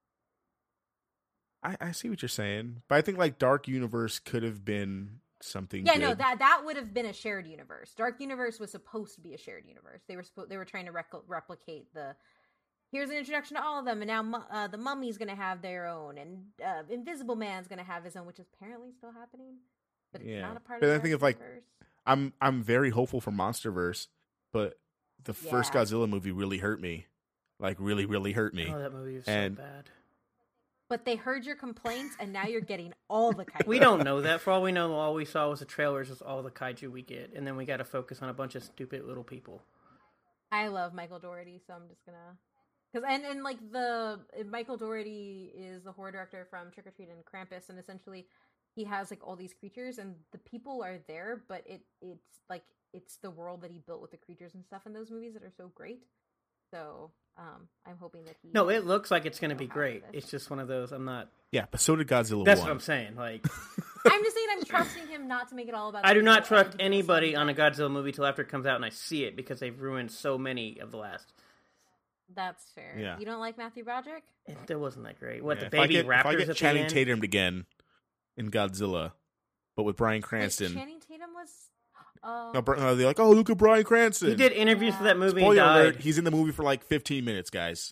I, I see what you're saying, but I think like Dark Universe could have been something. Yeah, good. no, that that would have been a shared universe. Dark Universe was supposed to be a shared universe. They were supposed they were trying to rec- replicate the. Here's an introduction to all of them, and now mu- uh, the Mummy's going to have their own, and uh, Invisible Man's going to have his own, which is apparently still happening, but it's Yeah. not a part But of I the think Dark if, like, Universe. I'm I'm very hopeful for MonsterVerse, but the first Yeah. Godzilla movie really hurt me, like really really hurt me. oh, that movie is And- so bad. But they heard your complaints, and now you're getting all the kaiju. We don't know that. For all we know, all we saw was the trailers, was all the kaiju we get, and then we got to focus on a bunch of stupid little people. I love Michael Dougherty, so I'm just gonna because and and like the Michael Dougherty is the horror director from Trick or Treat and Krampus, and essentially he has like all these creatures, and the people are there, but it it's like it's the world that he built with the creatures and stuff in those movies that are so great. So um, I'm hoping that he. No, it looks like it's going to know be how great. for this. It's just one of those. I'm not. Yeah, but so did Godzilla That's one. what I'm saying. Like, I'm just saying I'm trusting him not to make it all about. I do the not people and trust to do the anybody same on a thing. Godzilla movie till after it comes out and I see it because they've ruined so many of the last. That's fair. Yeah. You don't like Matthew Broderick? It, it wasn't that great. What Yeah, the if I baby get, raptors if I get at Channing the end? Tatum again in Godzilla, but with Bryan Wait, Cranston. Channing Tatum was. Oh, No, Br- uh, they're like, oh, look at Bryan Cranston. He did interviews for that movie and Spoiler died. alert, he's in the movie for like fifteen minutes, guys.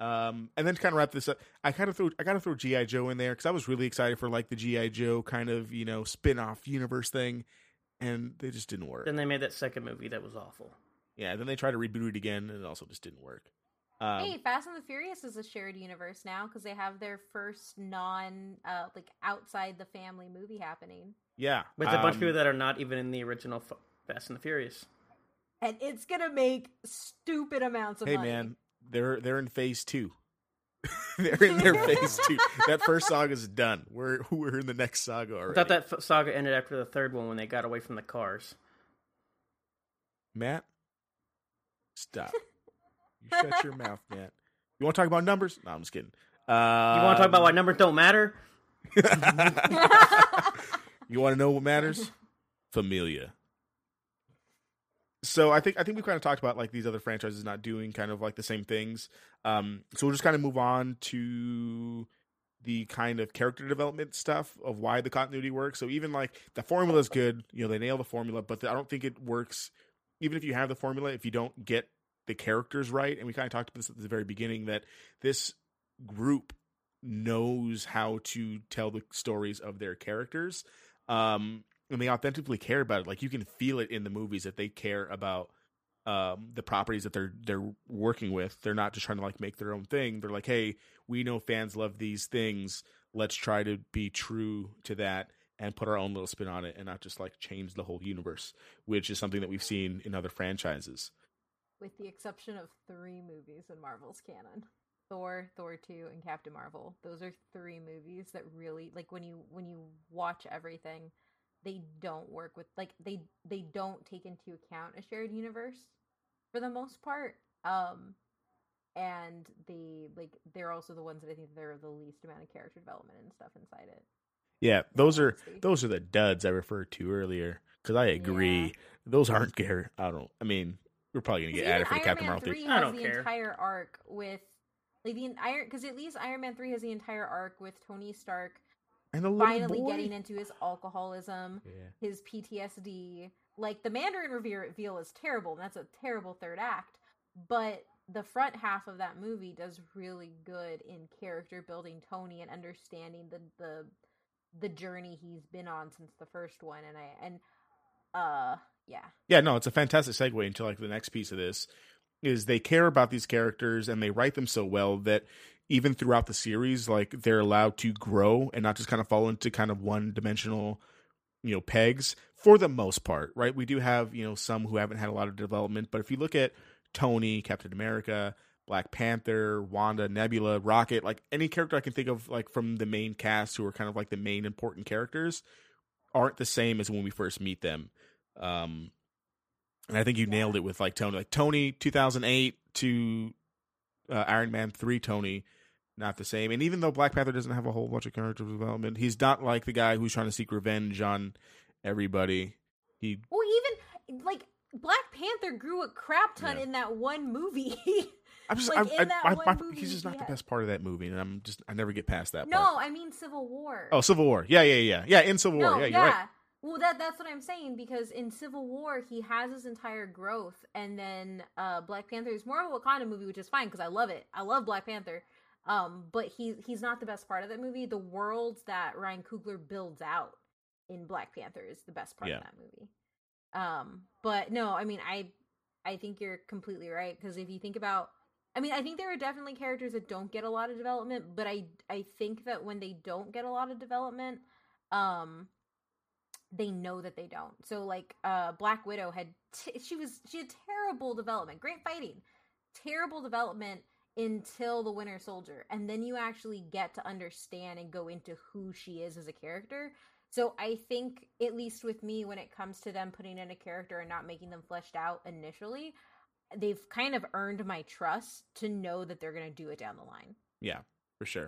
Um, and then to kind of wrap this up, I kind of threw I got to throw G I. Joe in there because I was really excited for like the G I. Joe kind of you know spin-off universe thing, and they just didn't work. Then they made that second movie that was awful. Yeah, then they tried to reboot it again, and it also just didn't work. Um, hey, Fast and the Furious is a shared universe now because they have their first non, uh, like outside the family movie happening. Yeah, with a bunch um, of people that are not even in the original F- Fast and the Furious, and it's gonna make stupid amounts of hey, money. Hey man, they're they're in phase two. They're in their phase two. That first saga's done. We're we're in the next saga already. I thought that f- saga ended after the third one when they got away from the cars. Matt, stop. You shut your mouth, Matt. You want to talk about numbers? No, I'm just kidding. Um, you want to talk about why numbers don't matter? You want to know what matters? Familia. So I think I think we kind of talked about like these other franchises not doing kind of like the same things. Um, so we'll just kind of move on to the kind of character development stuff of why the continuity works. So even like the formula is good, you know, they nail the formula, but the, I don't think it works. Even if you have the formula, if you don't get the characters right, and we kind of talked about this at the very beginning, that this group knows how to tell the stories of their characters. Um, and they authentically care about it. Like you can feel it in the movies that they care about um, the properties that they're they're working with. They're not just trying to like make their own thing. They're like, hey, we know fans love these things. Let's try to be true to that and put our own little spin on it, and not just like change the whole universe, which is something that we've seen in other franchises. With the exception of three movies in Marvel's canon. Thor, Thor two, and Captain Marvel. Those are three movies that really like when you when you watch everything, they don't work with like they they don't take into account a shared universe for the most part. Um and they like they're also the ones that I think they're the least amount of character development and stuff inside it. Yeah, those are those are the duds I referred to earlier because I agree. Yeah. Those aren't care. I don't. I mean, we're probably gonna get added for the Captain Marvel three. I don't the care. Entire arc with like the Iron because at least Iron Man three has the entire arc with Tony Stark and the finally boy. getting into his alcoholism, yeah. his P T S D. Like the Mandarin reveal is terrible, and that's a terrible third act. But the front half of that movie does really good in character building Tony and understanding the the the journey he's been on since the first one. And I and uh yeah yeah no, it's a fantastic segue into like the next piece of this. Is they care about these characters and they write them so well that even throughout the series, like they're allowed to grow and not just kind of fall into kind of one dimensional, you know, pegs for the most part, right? We do have, you know, some who haven't had a lot of development, but if you look at Tony, Captain America, Black Panther, Wanda, Nebula, Rocket, like any character I can think of like from the main cast who are kind of like the main important characters aren't the same as when we first meet them. Um, And I think you nailed it with like Tony, like Tony two thousand eight to uh, Iron Man three Tony, not the same. And even though Black Panther doesn't have a whole bunch of character development, he's not like the guy who's trying to seek revenge on everybody. He well, even like Black Panther grew a crap ton yeah. in that one movie. I'm just, like, I, in that I, one I, movie he's just not he the had... best part of that movie, and I'm just I never get past that. No, part. I mean Civil War. Oh, Civil War. Yeah, yeah, yeah, yeah. In Civil no, War, yeah, yeah. you're right. Well, that that's what I'm saying, because in Civil War, he has his entire growth, and then uh, Black Panther is more of a Wakanda movie, which is fine, because I love it. I love Black Panther. Um, but he, he's not the best part of that movie. The worlds that Ryan Coogler builds out in Black Panther is the best part yeah. of that movie. Um, but no, I mean, I I think you're completely right, because if you think about... I mean, I think there are definitely characters that don't get a lot of development, but I, I think that when they don't get a lot of development... um. they know that they don't. So like uh Black Widow had t- she was she had terrible development, great fighting, terrible development until the Winter Soldier, and then you actually get to understand and go into who she is as a character. So I think, at least with me, when it comes to them putting in a character and not making them fleshed out initially, they've kind of earned my trust to know that they're going to do it down the line. Yeah, for sure.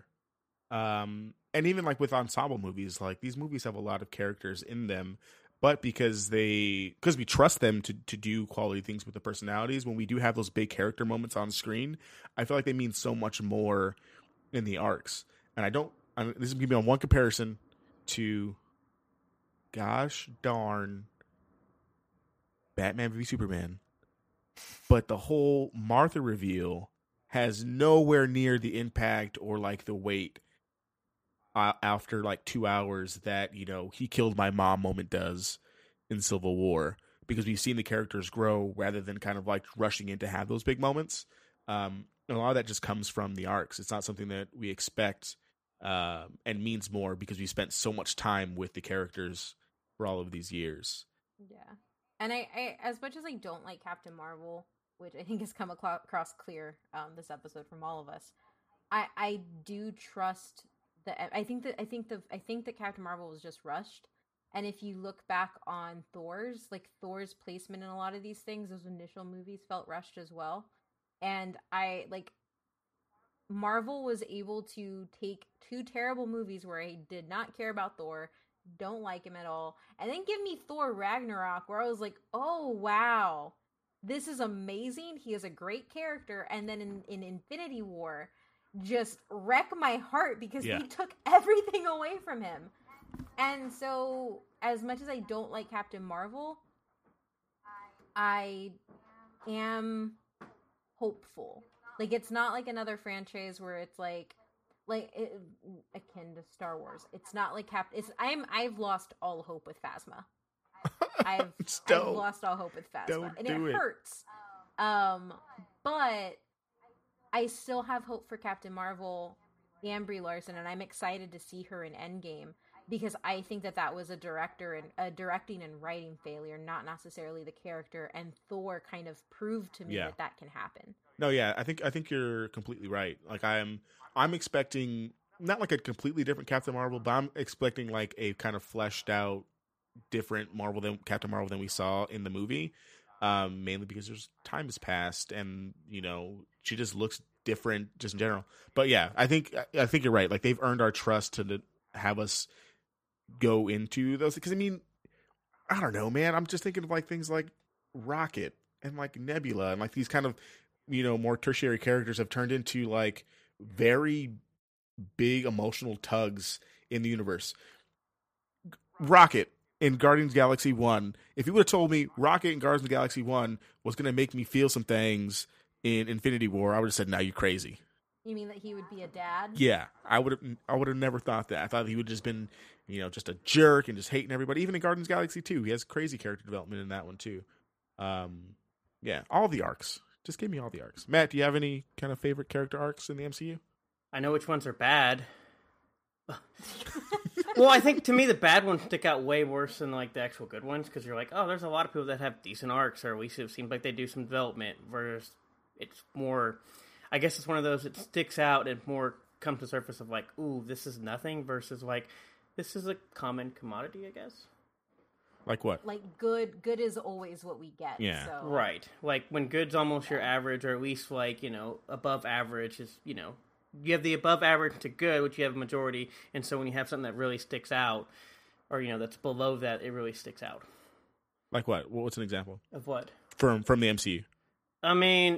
Um, and even like with ensemble movies, like these movies have a lot of characters in them, but because they, because we trust them to, to do quality things with the personalities, when we do have those big character moments on screen, I feel like they mean so much more in the arcs. And I don't, I, this is going to be on one comparison to, gosh darn, Batman v Superman. But the whole Martha reveal has nowhere near the impact or like the weight uh, after like two hours that, you know, he killed my mom moment does in Civil War, because we've seen the characters grow rather than kind of like rushing in to have those big moments. Um, and a lot of that just comes from the arcs. It's not something that we expect uh, and means more because we spent so much time with the characters for all of these years. Yeah. And I, I as much as I don't like Captain Marvel, which I think has come across clear um, this episode from all of us, I I do trust that. I think that I think the I think that Captain Marvel was just rushed. And if you look back on Thor's, like Thor's placement in a lot of these things, those initial movies felt rushed as well. And I like Marvel was able to take two terrible movies where I did not care about Thor, don't like him at all, and then give me Thor Ragnarok, where I was like, oh wow, this is amazing. He is a great character. And then in, in Infinity War, just wreck my heart because yeah. he took everything away from him. And so, as much as I don't like Captain Marvel, I am hopeful. Like, it's not like another franchise where it's like, like it, akin to Star Wars. It's not like Cap. It's I'm I've lost all hope with Phasma. I've, I've lost all hope with Phasma, and it, it hurts. Um, but I still have hope for Captain Marvel and Brie Larson, and I'm excited to see her in Endgame, because I think that that was a director and a directing and writing failure, not necessarily the character. And Thor kind of proved to me yeah. that that can happen. No, yeah, I think I think you're completely right. Like I'm, I'm expecting not like a completely different Captain Marvel, but I'm expecting like a kind of fleshed out, different Marvel than Captain Marvel than we saw in the movie. Um, mainly because there's time has passed, and you know she just looks different just in general. But yeah, I think I think you're right. Like they've earned our trust to have us go into those, because I mean, I don't know, man. I'm just thinking of like things like Rocket and like Nebula and like these kind of, you know, more tertiary characters have turned into like very big emotional tugs in the universe. Rocket in Guardians of the Galaxy one, if you would have told me Rocket in Guardians of the Galaxy one was going to make me feel some things in Infinity War, I would have said, "No, you're crazy." You mean that he would be a dad? Yeah, I would have. I would have never thought that. I thought he would have just been, you know, just a jerk and just hating everybody. Even in Guardians of the Galaxy two, he has crazy character development in that one too. Um, yeah, all the arcs. Just give me all the arcs. Matt, do you have any kind of favorite character arcs in the M C U? I know which ones are bad. Well, I think to me the bad ones stick out way worse than like the actual good ones, because you're like, oh, there's a lot of people that have decent arcs, or at least it seems like they do some development. Whereas it's more, I guess it's one of those that sticks out and more comes to the surface of like, ooh, this is nothing, versus like, this is a common commodity, I guess. Like what? Like good, good is always what we get. Yeah. So. Right. Like when good's almost your average, or at least like, you know, above average is, you know, you have the above average to good, which you have a majority. And so when you have something that really sticks out, or, you know, that's below that, it really sticks out. Like what? What's an example? Of what? From, from the M C U. I mean,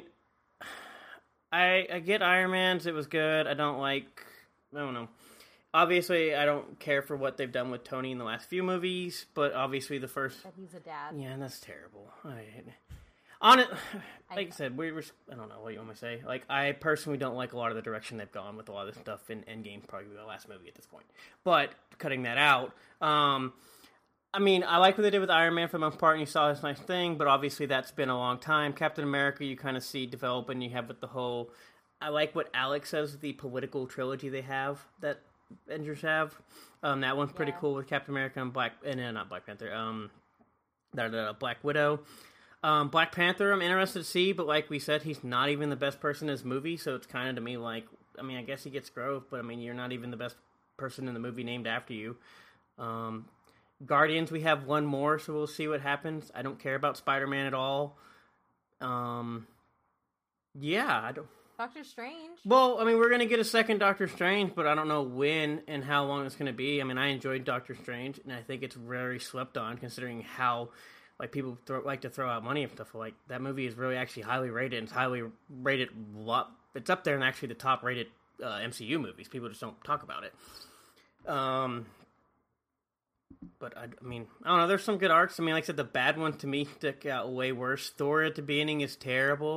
I, I get Iron Man's. It was good. I don't like, I don't know. Obviously, I don't care for what they've done with Tony in the last few movies, but obviously the first... That he's a dad. Yeah, and that's terrible. I, on it, like I said, we were... I don't know what you want me to say. Like, I personally don't like a lot of the direction they've gone with a lot of the stuff in Endgame, probably the last movie at this point. But, cutting that out, um... I mean, I like what they did with Iron Man for the most part, and you saw this nice thing, but obviously that's been a long time. Captain America, you kind of see develop, and you have with the whole... I like what Alex says, the political trilogy they have, that Avengers have. Um, that one's pretty yeah. cool with Captain America and Black... and uh, not Black Panther, um... that uh, Black Widow. Um, Black Panther, I'm interested to see, but like we said, he's not even the best person in his movie, so it's kind of to me like... I mean, I guess he gets growth, but I mean, you're not even the best person in the movie named after you. Um... Guardians, we have one more, so we'll see what happens. I don't care about Spider-Man at all. Um, yeah, I don't... Doctor Strange? Well, I mean, we're going to get a second Doctor Strange, but I don't know when and how long it's going to be. I mean, I enjoyed Doctor Strange, and I think it's very slept on, considering how, like, people throw, like to throw out money and stuff. Like, that movie is really actually highly rated, and it's highly rated... lot. It's up there and actually the top-rated uh, M C U movies. People just don't talk about it. Um... But, I, I mean, I don't know, there's some good arcs. I mean, like I said, the bad one to me stuck out way worse. Thor at the beginning is terrible.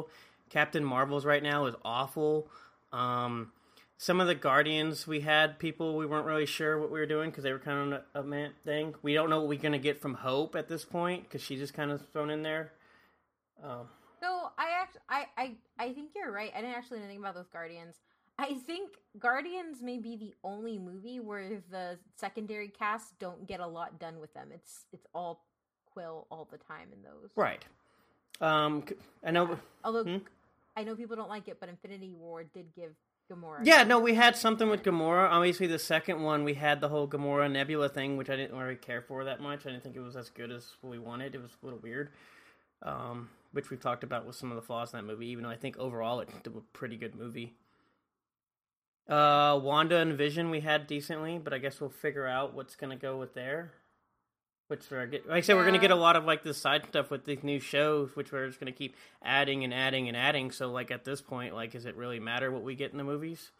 Captain Marvel's right now is awful. Um, some of the Guardians, we had people we weren't really sure what we were doing because they were kind of a man thing. We don't know what we're going to get from Hope at this point because she's just kind of thrown in there. Um, So I actually, I, I, I think you're right. I didn't actually think about those Guardians. I think Guardians may be the only movie where the secondary cast don't get a lot done with them. It's it's all Quill all the time in those. right. Um, I know. Yeah. Although Hmm? I know people don't like it, but Infinity War did give Gamora. Yeah, no, we had something with Gamora. Obviously, the second one, we had the whole Gamora Nebula thing, which I didn't really care for that much. I didn't think it was as good as what we wanted. It was a little weird. Um, which we've talked about with some of the flaws in that movie, even though I think overall it's a pretty good movie. Uh, Wanda and Vision we had decently, but I guess we'll figure out what's going to go with there. Which we're get, like I said, we're going to Yeah. get a lot of like this side stuff with these new shows, which we're just going to keep adding and adding and adding. So like at this point, like, does it really matter what we get in the movies?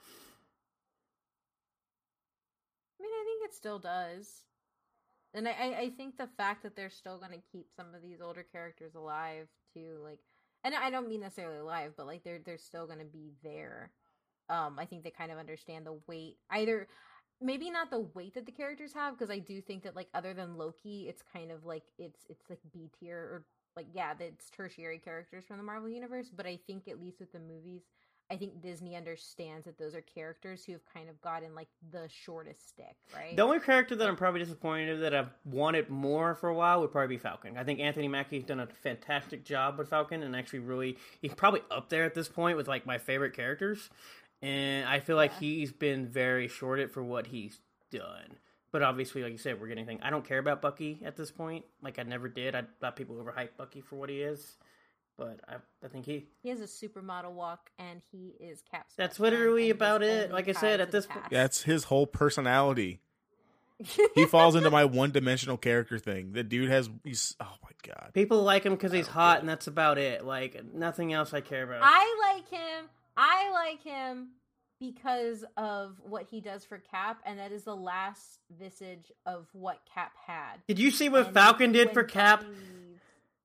I mean, I think it still does. And I, I, I think the fact that they're still going to keep some of these older characters alive too, like, and I don't mean necessarily alive, but like they're they're still going to be there. Um, I think they kind of understand the weight, either maybe not the weight that the characters have, because I do think that like other than Loki, it's kind of like it's it's like B tier or like yeah, it's tertiary characters from the Marvel universe. But I think at least with the movies, I think Disney understands that those are characters who have kind of gotten like the shortest stick, right? The only character that I'm probably disappointed in that I've wanted more for a while would probably be Falcon. I think Anthony Mackie's done a fantastic job with Falcon, and actually really, he's probably up there at this point with like my favorite characters. And I feel like Yeah. he's been very shorted for what he's done. But obviously, like you said, we're getting things. I don't care about Bucky at this point. Like I never did. I thought people overhype Bucky for what he is. But I, I think he... He has a supermodel walk, and he is Cap's. That's best friend, literally and about his it. only Like I tie said, to at the this po- past. That's his whole personality. He falls into my one-dimensional character thing. The dude has, he's, oh my god. People like him because he's Oh, hot, God. and that's about it. Like, nothing else I care about. I like him. I like him because of what he does for Cap, and that is the last visage of what Cap had. Did you see what And Falcon did when for Cap? Bucky leaves-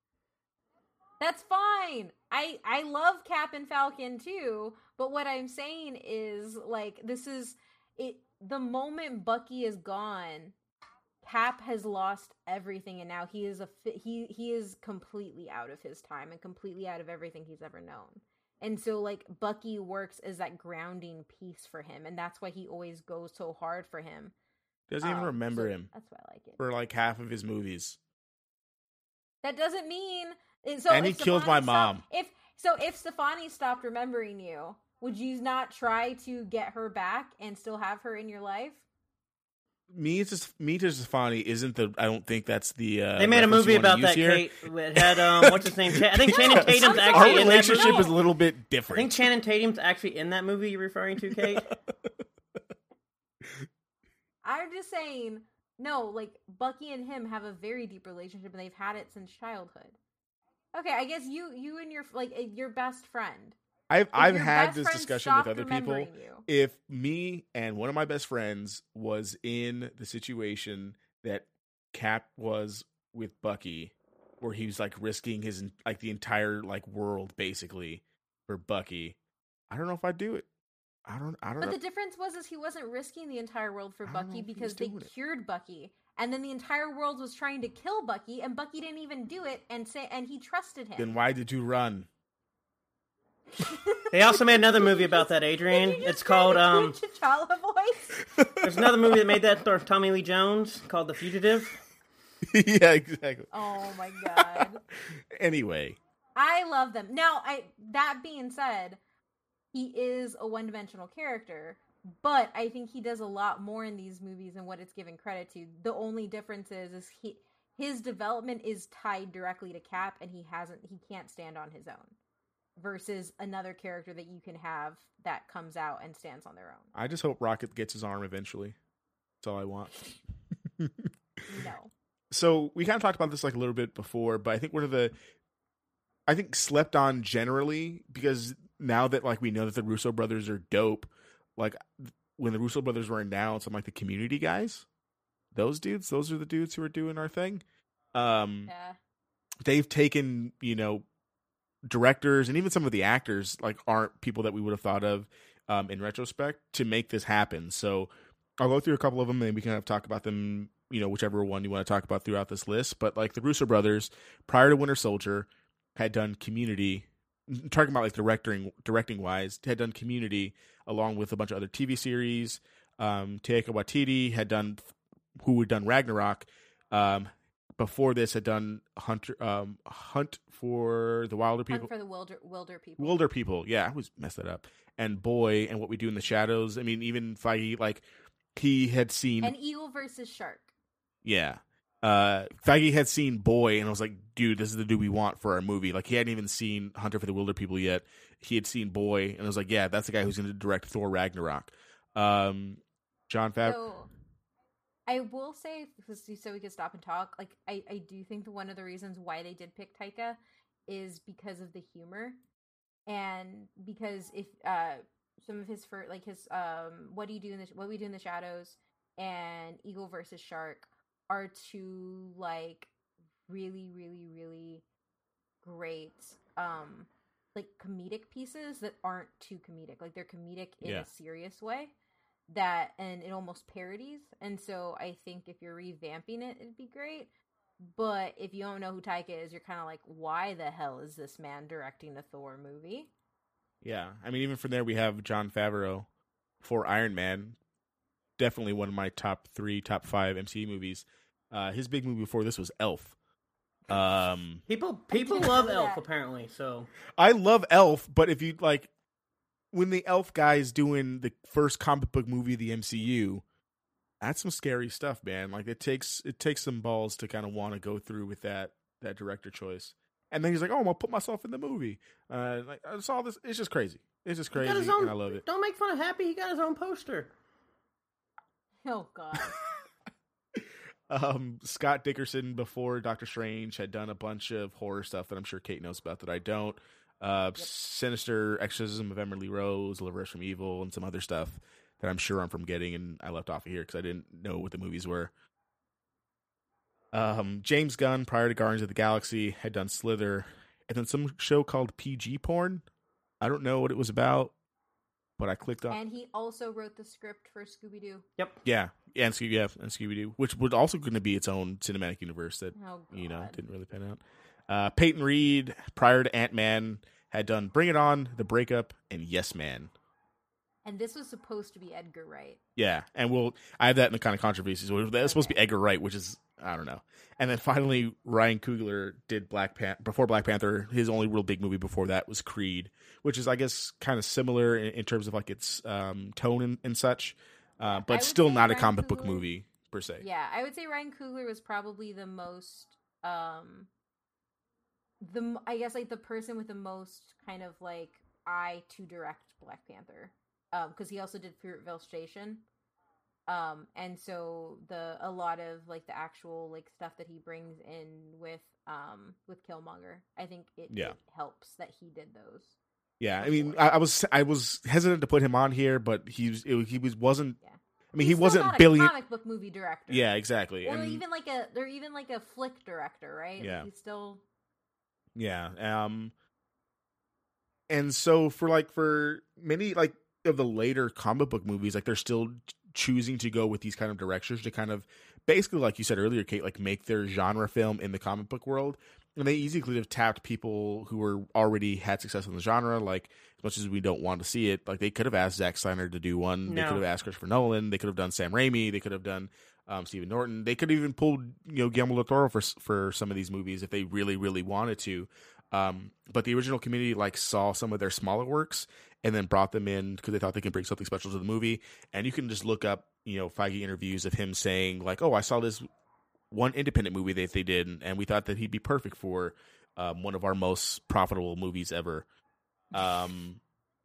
That's fine. I I love Cap and Falcon too, but what I'm saying is like this is it the moment Bucky is gone, Cap has lost everything, and now he is a fi- he he is completely out of his time and completely out of everything he's ever known. And so like Bucky works as that grounding piece for him, and that's why he always goes so hard for him. Doesn't even Um, remember so him That's why I like it. for like half of his movies. That doesn't mean so. And he if killed my Stefani mom. stopped- if so, if Stefani stopped remembering you, would you not try to get her back and still have her in your life? Me to Me to Stefani isn't the. I don't think that's the. Uh, They made a reference movie you wanna about use that, here. Kate. It had, um, what's his name? Cha- I think Channing Yes, Tatum's I'm actually Our in that relationship movie. is a little bit I different. think Channing Tatum's actually in that movie you're referring to, Kate. I'm just saying, no, like Bucky and him have a very deep relationship, and they've had it since childhood. Okay, I guess you, you and your like uh, your best friend. I've If I've your had best this friend discussion with stopped other people. remembering you- If me and one of my best friends was in the situation that Cap was with Bucky, where he was like risking his like the entire like world basically for Bucky, I don't know if I'd do it. I don't. I don't But know. the difference was is he wasn't risking the entire world for I don't know Bucky if he was because they doing it. cured Bucky, and then the entire world was trying to kill Bucky, and Bucky didn't even do it, and say and he trusted him. Then why did you run? They also made another movie about that, Adrian. Did you just It's called try to um. do T'Challa voice. There's another movie that made that for Tommy Lee Jones called The Fugitive. Yeah, exactly. Oh my god. Anyway, I love them. Now, I that being said, he is a one-dimensional character, but I think he does a lot more in these movies than what it's given credit to. The only difference is, is he his development is tied directly to Cap, and he hasn't he can't stand on his own. Versus another character that you can have that comes out and stands on their own. I just hope Rocket gets his arm eventually. That's all I want. No. So we kind of talked about this like a little bit before, but I think one of the, I think slept on generally because now that like we know that the Russo brothers are dope, like when the Russo brothers were announced, I'm like the Community guys, those dudes, those are the dudes who are doing our thing. Um, Yeah. they've taken, you know, directors and even some of the actors like aren't people that we would have thought of um, in retrospect to make this happen. So I'll go through a couple of them and we can kind of talk about them, you know, whichever one you want to talk about throughout this list. But like the Russo brothers, prior to Winter Soldier, had done Community. Talking about like directing, directing wise, had done Community along with a bunch of other T V series. Um, Taika Waititi had done, who had done Ragnarok. Um, before this, had done Hunter, um, Hunt for the Wilder People. Hunt for the Wilder, Wilder People. Wilder People, yeah, I always mess that up. And Boy, and What We Do in the Shadows. I mean, even Feige, like he had seen and Eagle versus Shark. Yeah. Uh, Feige had seen Boy, and I was like, dude, this is the dude we want for our movie. Like, he hadn't even seen Hunter for the Wilder People yet. He had seen Boy, and I was like, yeah, that's the guy who's going to direct Thor Ragnarok. Um, Jon Favreau. So, I will say, so we can stop and talk, like, I, I do think that one of the reasons why they did pick Taika is because of the humor. And because if, uh, some of his, for like, his, um, What Do You Do in the, What We Do in the Shadows and Eagle versus Shark are two like really really really great um like comedic pieces that aren't too comedic, like they're comedic in Yeah. a serious way that, and it almost parodies. And so I think if you're revamping it, it'd be great. But if you don't know who Taika is, you're kind of like, why the hell is this man directing a Thor movie? Yeah. I mean, even from there, we have Jon Favreau for Iron Man. Definitely one of my top three, top five M C U movies. Uh, his big movie before this was Elf. Um, People people love Elf, apparently, so... I love Elf, but if you, like, when the Elf guy is doing the first comic book movie of the M C U, that's some scary stuff, man. Like, it takes it takes some balls to kind of want to go through with that that director choice. And then he's like, oh, I'm going to put myself in the movie. Uh, like, I saw this. It's just crazy. It's just He got crazy, his own- and I love it. Don't make fun of Happy, he got his own poster. Oh god. Um, Scott Dickerson before Doctor Strange had done a bunch of horror stuff that I'm sure Kate knows about that I don't. Uh, Yep. Sinister, Exorcism of Emily Rose, Deliver Us from Evil, and some other stuff that I'm sure I'm forgetting and I left off of here because I didn't know what the movies were. Um, James Gunn, prior to Guardians of the Galaxy, had done Slither, and then some show called P G Porn. I don't know what it was about, but I clicked on. And he also wrote the script for Scooby-Doo. Yep. Yeah, yeah, and, Scoo- yeah, and Scooby Doo, which would also going to be its own cinematic universe that Oh god. you know didn't really pan out. Uh, Peyton Reed, prior to Ant-Man, had done Bring It On, The Breakup, and Yes Man. And this was supposed to be Edgar Wright. Yeah, and we'll I have that in the kind of controversies. So that's supposed to be Edgar Wright, which is I don't know. And then finally, Ryan Coogler did Black Pan- before Black Panther. His only real big movie before that was Creed, which is I guess kind of similar in, in terms of like its um, tone and, and such, uh, I but would still say not a Ryan comic book Coogler- movie per se. Yeah, I would say Ryan Coogler was probably the most, um, the m- I guess like the person with the most kind of like eye to direct Black Panther, um, because he also did Fruitvale Station, um, and so the a lot of like the actual like stuff that he brings in with um with Killmonger, I think it, Yeah. it helps that he did those. Yeah, I mean, I, I was I was hesitant to put him on here, but he was it, he was wasn't. Yeah. I mean, He's he still wasn't not a billion. comic book movie director. Yeah, exactly. Or And even like a, they're even like a flick director, right? Yeah. Like he's still. yeah, um, and so for like for many like of the later comic book movies, like they're still choosing to go with these kind of directors to kind of basically, like you said earlier, Kate, like make their genre film in the comic book world. And they easily could have tapped people who were already had success in the genre. Like, as much as we don't want to see it, like they could have asked Zack Snyder to do one. They No. could have asked Christopher Nolan. They could have done Sam Raimi. They could have done um, Stephen Norton. They could have even pulled, you know, Guillermo del Toro for for some of these movies if they really, really wanted to. Um, but the original community like saw some of their smaller works and then brought them in because they thought they could bring something special to the movie. And you can just look up, you know, Feige interviews of him saying like, "Oh, I saw this one independent movie that they did, and we thought that he'd be perfect for um, one of our most profitable movies ever." Um,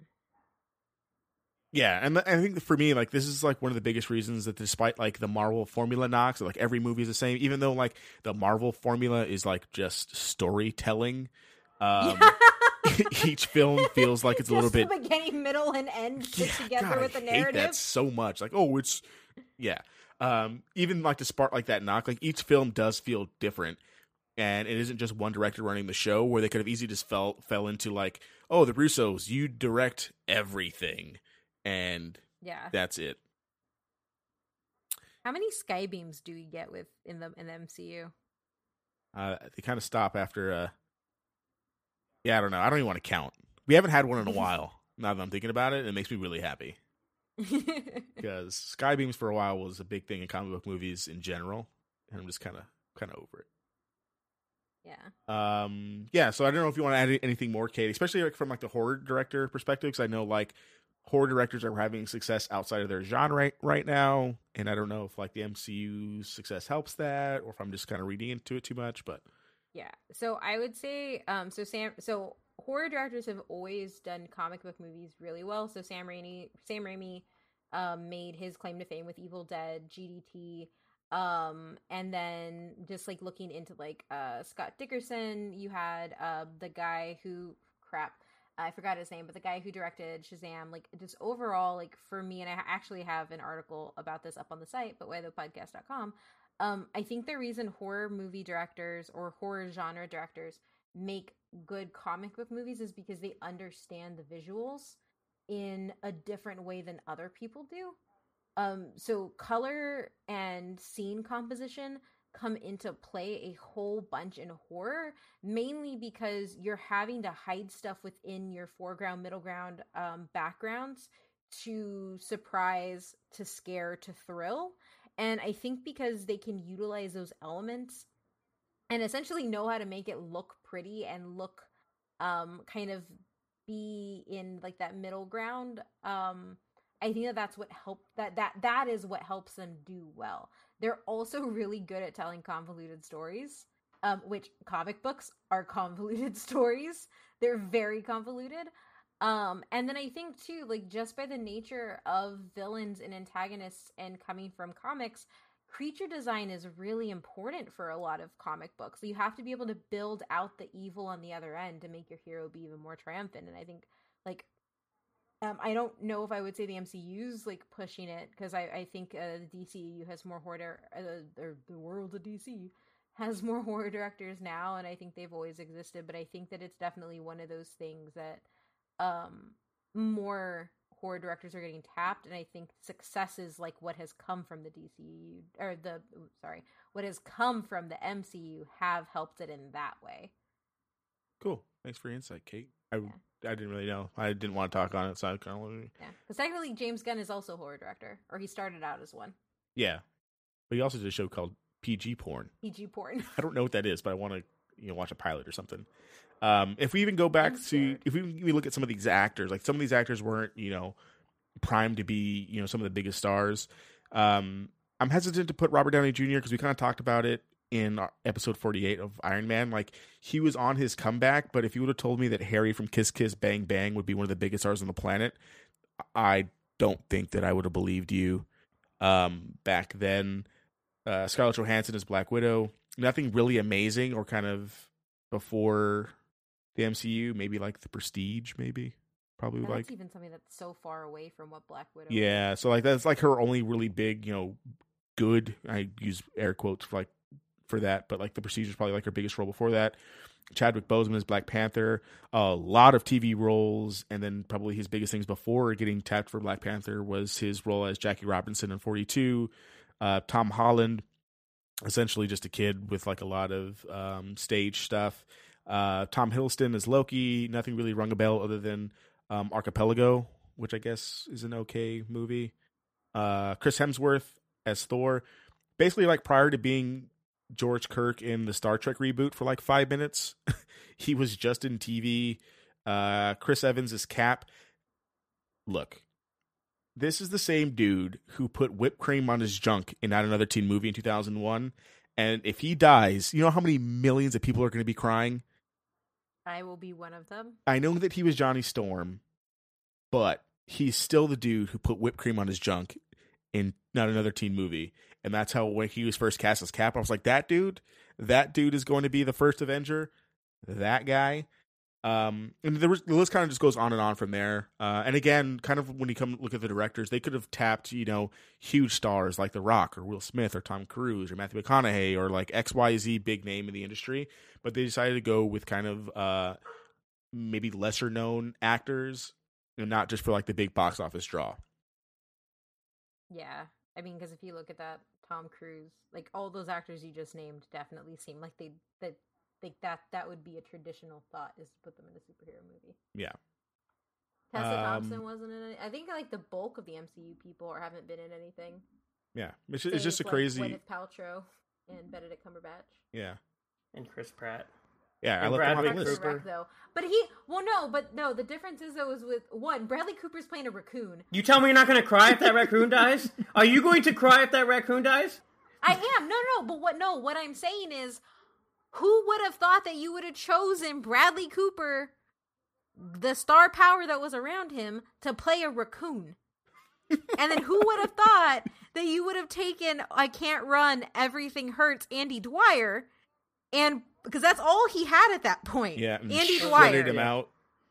yeah, and I think for me, like this is like one of the biggest reasons that despite like the Marvel formula knocks, like every movie is the same, even though like the Marvel formula is like just storytelling. Um, each film feels like it's a little Just bit the beginning, middle, and end fit Yeah, together God, with the I hate narrative. that so much. Like, oh, it's yeah. Um, even like to spark like that knock, like each film does feel different, and it isn't just one director running the show, where they could have easily just fell fell into like, oh, the Russos, you direct everything, and Yeah. that's it. How many sky beams do we get with in the in the M C U? Uh, they kind of stop after. Uh, yeah, I don't know. I don't even want to count. We haven't had one in a while. Now that I'm thinking about it, it makes me really happy. Because sky beams for a while was a big thing in comic book movies in general, and I'm just kind of kind of over it. Yeah. Um. Yeah. So I don't know if you want to add anything more, Kate, especially like from like the horror director perspective, because I know like horror directors are having success outside of their genre right, right now, and I don't know if like the M C U's success helps that, or if I'm just kind of reading into it too much. But yeah. So I would say, um, so Sam, so horror directors have always done comic book movies really well. So Sam Raimi, Sam Raimi, um, made his claim to fame with Evil Dead, G D T, um, and then just like looking into like uh Scott Dickerson, you had uh the guy who crap. I forgot his name, but the guy who directed Shazam, like just overall, like for me, and I actually have an article about this up on the site, but why the podcast dot com. Um, I think the reason horror movie directors or horror genre directors make good comic book movies is because they understand the visuals in a different way than other people do. Um, so color and scene composition come into play a whole bunch in horror, mainly because you're having to hide stuff within your foreground, middle ground, um, backgrounds to surprise, to scare, to thrill. And I think because they can utilize those elements and essentially know how to make it look pretty and look um, kind of be in like that middle ground, um, I think that that's what help that that that is what helps them do well. They're also really good at telling convoluted stories, um, which comic books are convoluted stories. They're very convoluted. Um, and then I think too, like just by the nature of villains and antagonists and coming from comics, creature design is really important for a lot of comic books. So you have to be able to build out the evil on the other end to make your hero be even more triumphant. And I think like Um, I don't know if I would say the M C U's like pushing it, because I, I think uh, the D C U has more horror, uh, or the world of D C has more horror directors now, and I think they've always existed. But I think that it's definitely one of those things that um, more horror directors are getting tapped, and I think successes like what has come from the D C U or the sorry, what has come from the M C U have helped it in that way. Cool. Thanks for your insight, Kate. I Yeah. I didn't really know. I didn't want to talk on it, so I kind of Yeah, because technically James Gunn is also a horror director, or he started out as one. yeah. But he also did a show called P G Porn. P G porn. I don't know what that is, but I want to you know watch a pilot or something. Um, if we even go back I'm to scared. if we, we look at some of these actors, like some of these actors weren't you know primed to be you know some of the biggest stars. Um, I'm hesitant to put Robert Downey Junior because we kind of talked about it in episode forty-eight of Iron Man. Like he was on his comeback, but if you would have told me that Harry from Kiss Kiss Bang Bang would be one of the biggest stars on the planet, I don't think that I would have believed you. Um, back then, uh, Scarlett Johansson as Black Widow, nothing really amazing or kind of before the M C U, maybe like The Prestige, maybe probably That's like even something that's so far away from what Black Widow. yeah. So like that's like her only really big, you know, good. I use air quotes for like for that, but like The Prestige is probably like her biggest role before that. Chadwick Boseman as Black Panther, a lot of T V roles, and then probably his biggest things before getting tapped for Black Panther was his role as Jackie Robinson in forty-two. Uh, Tom Holland, essentially just a kid with like a lot of um, stage stuff. Uh, Tom Hiddleston as Loki, nothing really rung a bell other than um, Archipelago, which I guess is an okay movie. Uh, Chris Hemsworth as Thor, basically like prior to being George Kirk in the Star Trek reboot for like five minutes. He was just in T V. Uh, Chris Evans is Cap. Look, this is the same dude who put whipped cream on his junk in Not Another Teen Movie in two thousand one. And if he dies, you know how many millions of people are going to be crying? I will be one of them. I know that he was Johnny Storm, but he's still the dude who put whipped cream on his junk in Not Another Teen Movie. And that's how when he was first cast as Cap, I was like, that dude, that dude is going to be the first Avenger. That guy. Um, and there was, the list kind of just goes on and on from there. Uh, and again, kind of when you come look at the directors, they could have tapped, you know, huge stars like The Rock or Will Smith or Tom Cruise or Matthew McConaughey or like X Y Z big name in the industry, but they decided to go with kind of uh, maybe lesser known actors, and not just for like the big box office draw. Yeah, I mean, because if you look at that, Tom Cruise, like all those actors you just named, definitely seem like they that. Like that that would be a traditional thought, is to put them in a superhero movie. Yeah. Tessa Um, Thompson wasn't in it. I think like the bulk of the M C U people or haven't been in anything. Yeah. It's, Same it's just a as, crazy. Like, Gwyneth Paltrow and Benedict Cumberbatch. Yeah. And Chris Pratt. Yeah, I And left them off Bradley the list. Cooper. Wreck, though. But he, well, no, but no. The difference is though is with one, Bradley Cooper's playing a raccoon. You tell me you're not going to cry if that raccoon dies? Are you going to cry if that raccoon dies? I am. No, no. But what? No. What I'm saying is, who would have thought that you would have chosen Bradley Cooper, the star power that was around him, to play a raccoon? And then who would have thought that you would have taken I Can't Run, Everything Hurts, Andy Dwyer, and because that's all he had at that point. Yeah. And Andy shredded Dwyer. him out.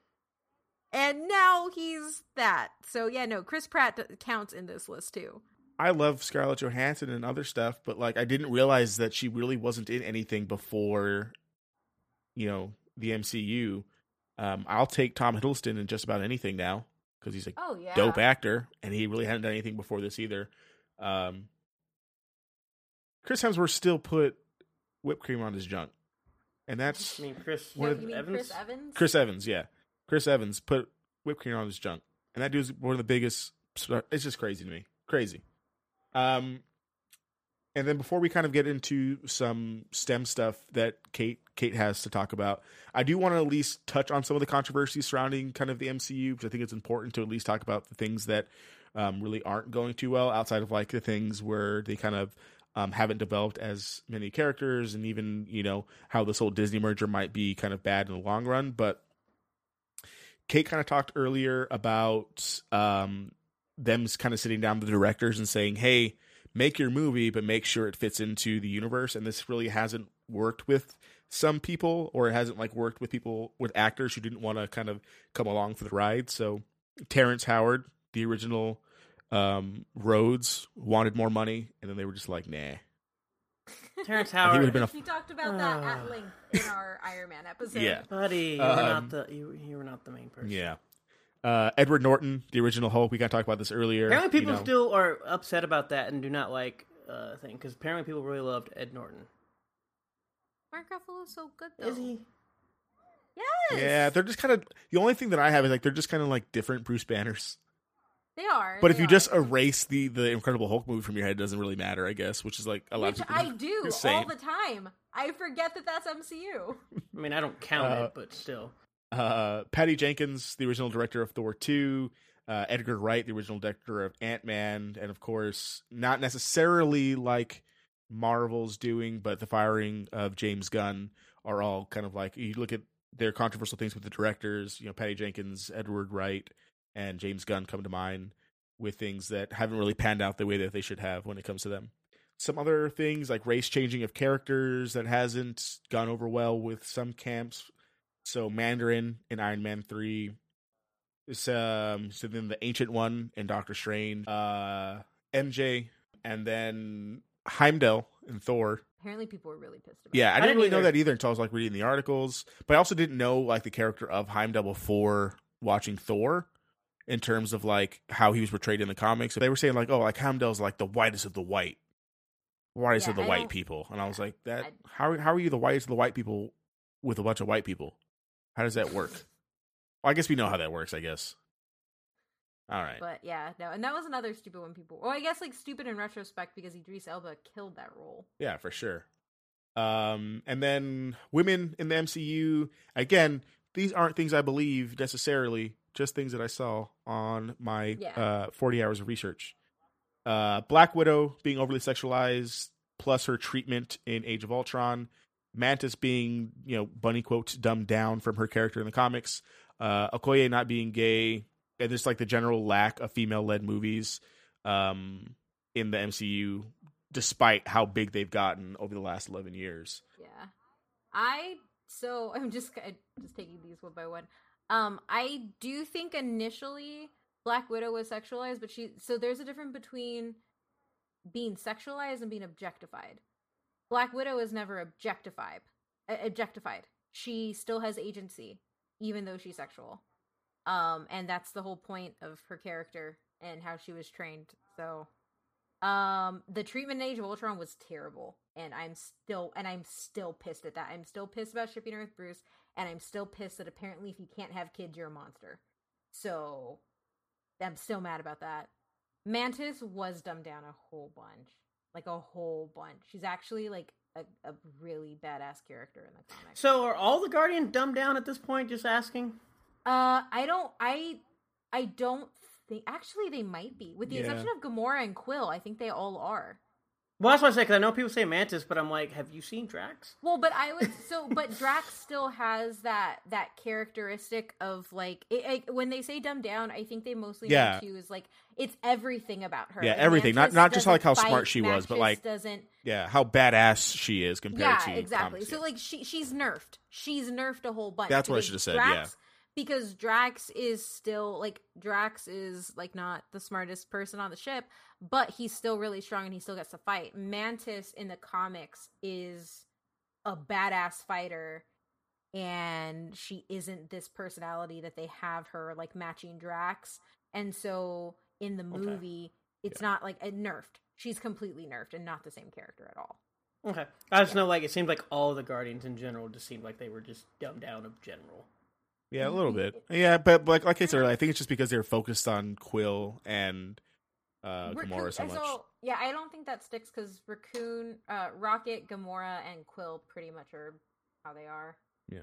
And now he's that. So yeah, no, Chris Pratt counts in this list too. I love Scarlett Johansson and other stuff, but like I didn't realize that she really wasn't in anything before, you know, the M C U. Um, I'll take Tom Hiddleston in just about anything now because he's a Oh yeah, dope actor, and he really hadn't done anything before this either. Um, Chris Hemsworth still put whipped cream on his junk, and that's I mean, Chris No, One you of mean Evans? Chris Evans? Chris Evans. Yeah, Chris Evans put whipped cream on his junk, and that dude's one of the biggest. It's just crazy to me, crazy. Um, and then before we kind of get into some STEM stuff that Kate Kate has to talk about, I do want to at least touch on some of the controversies surrounding kind of the M C U, because I think it's important to at least talk about the things that um, really aren't going too well, outside of like the things where they kind of um, haven't developed as many characters, and even, you know, how this whole Disney merger might be kind of bad in the long run. But Kate kind of talked earlier about um, them kind of sitting down with the directors and saying, hey, make your movie, but make sure it fits into the universe. And this really hasn't worked with some people, or it hasn't like worked with people, with actors who didn't want to kind of come along for the ride. So Terrence Howard, the original um, Rhodes, wanted more money, and then they were just like, nah. Terrence I think it would have Howard. been a We talked about that at length in our Iron Man episode. Yeah. Buddy, you were Um, not the you, you were not the main person. yeah. Uh, Edward Norton, the original Hulk. We kind of talked about this earlier. Apparently, people you know. still are upset about that and do not like uh thing, because apparently people really loved Ed Norton. Mark Ruffalo's so good though. Is he? Yes. Yeah, they're just kind of, the only thing that I have is like they're just kind of like different Bruce Banners. They are. But if they you are. just erase the the Incredible Hulk movie from your head, it doesn't really matter, I guess. Which is like a lot Which of people I do are saying. all the time. I forget that that's M C U. I mean, I don't count Uh, it, but still. Uh, Patty Jenkins, the original director of Thor two, uh, Edgar Wright, the original director of Ant-Man, and of course, not necessarily like Marvel's doing, but the firing of James Gunn are all kind of like, you look at their controversial things with the directors, you know, Patty Jenkins, Edward Wright, and James Gunn come to mind with things that haven't really panned out the way that they should have when it comes to them. Some other things like race changing of characters that hasn't gone over well with some camps. So Mandarin in Iron Man three, it's, um, so then the Ancient One in Doctor Strange, uh, M J, and then Heimdall in Thor. Apparently, people were really pissed about. Yeah, I it. didn't, didn't really know either. that either until I was like reading the articles. But I also didn't know like the character of Heimdall before watching Thor, in terms of like how he was portrayed in the comics. So they were saying like, oh, like Heimdall's like the whitest of the white, whitest Yeah, of the I white don't- people, and I was yeah, like, that I- how how are you the whitest of the white people with a bunch of white people? How does that work? Well, I guess we know how that works. I guess. All right. But yeah, no, and that was another stupid one. People, well, I guess like stupid in retrospect because Idris Elba killed that role. Yeah, for sure. Um, and then women in the M C U, again, these aren't things I believe necessarily, just things that I saw on my Yeah. uh, forty hours of research. Uh, Black Widow being overly sexualized, plus her treatment in Age of Ultron. Mantis being, you know, bunny quotes, dumbed down from her character in the comics. Uh, Okoye not being gay. And just like the general lack of female-led movies um, in the M C U, despite how big they've gotten over the last eleven years. Yeah, I so I'm just I'm just taking these one by one. Um, I do think initially Black Widow was sexualized, but she so there's a difference between being sexualized and being objectified. Black Widow is never objectified. Uh, objectified. She still has agency, even though she's sexual. Um, and that's the whole point of her character and how she was trained. So, um, the treatment in Age of Ultron was terrible, and I'm still and I'm still pissed at that. I'm still pissed about shipping her with Bruce, and I'm still pissed that apparently if you can't have kids, you're a monster. So, I'm still mad about that. Mantis was dumbed down a whole bunch. Like, a whole bunch. She's actually, like, a, a really badass character in the comics. So, are all the Guardians dumbed down at this point, just asking? Uh, I don't, I, I don't think, actually they might be. With the Yeah. exception of Gamora and Quill, I think they all are. Well, that's what I say, because I know people say Mantis, but I'm like, have you seen Drax? Well, but I would so, but Drax still has that that characteristic of like it, it, when they say dumbed down, I think they mostly Yeah. mean to is like it's everything about her. Yeah, Like, everything. Not- Mantis not just, like, doesn't how smart fight, she was, but, Mantis like, doesn't. Yeah, how badass she is compared Yeah, to exactly. comics, So yeah. like she she's nerfed. She's nerfed a whole bunch. That's what I because should have said, Drax, yeah. Because Drax is still like Drax is like not the smartest person on the ship, but he's still really strong and he still gets to fight. Mantis in the comics is a badass fighter, and she isn't this personality that they have her like matching Drax. And so in the Okay. movie, it's not like a nerfed. She's completely nerfed and not the same character at all. Okay. I just know, like, it seemed like all the Guardians in general just seemed like they were just dumbed down of general. Yeah, a little bit. Yeah, but like like I said earlier, I think it's just because they're focused on Quill and uh, Raccoon- Gamora so much. So, yeah, I don't think that sticks because Raccoon, uh, Rocket, Gamora, and Quill pretty much are how they are. Yeah.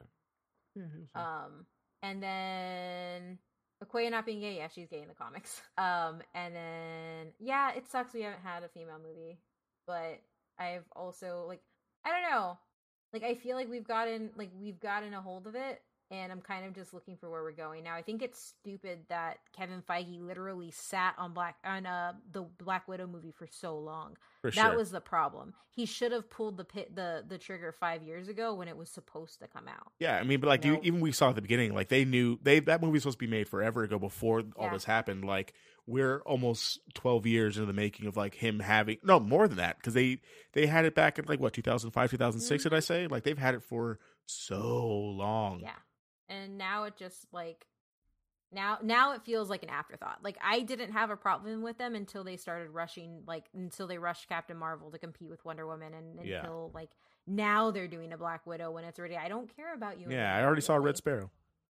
Um, and then Okoye not being gay, yeah, she's gay in the comics. Um, and then yeah, it sucks we haven't had a female movie, but I've also like I don't know, like I feel like we've gotten like we've gotten a hold of it. And I'm kind of just looking for where we're going now. I think it's stupid that Kevin Feige literally sat on Black on uh, the Black Widow movie for so long. For that sure. was the problem. He should have pulled the pit the the trigger five years ago when it was supposed to come out. Yeah, I mean, but like No. you, even we saw at the beginning, like they knew they that movie was supposed to be made forever ago before all Yeah. this happened. Like we're almost twelve years into the making of like him having no more than that because they they had it back in like what two thousand five, two thousand six. Mhm. Did I say like they've had it for so long? Yeah. And now it just like now now it feels like an afterthought. Like I didn't have a problem with them until they started rushing like until they rushed Captain Marvel to compete with Wonder Woman and Yeah. until like now they're doing a Black Widow when it's already I don't care about you. Yeah, I anymore, already saw really. Red Sparrow,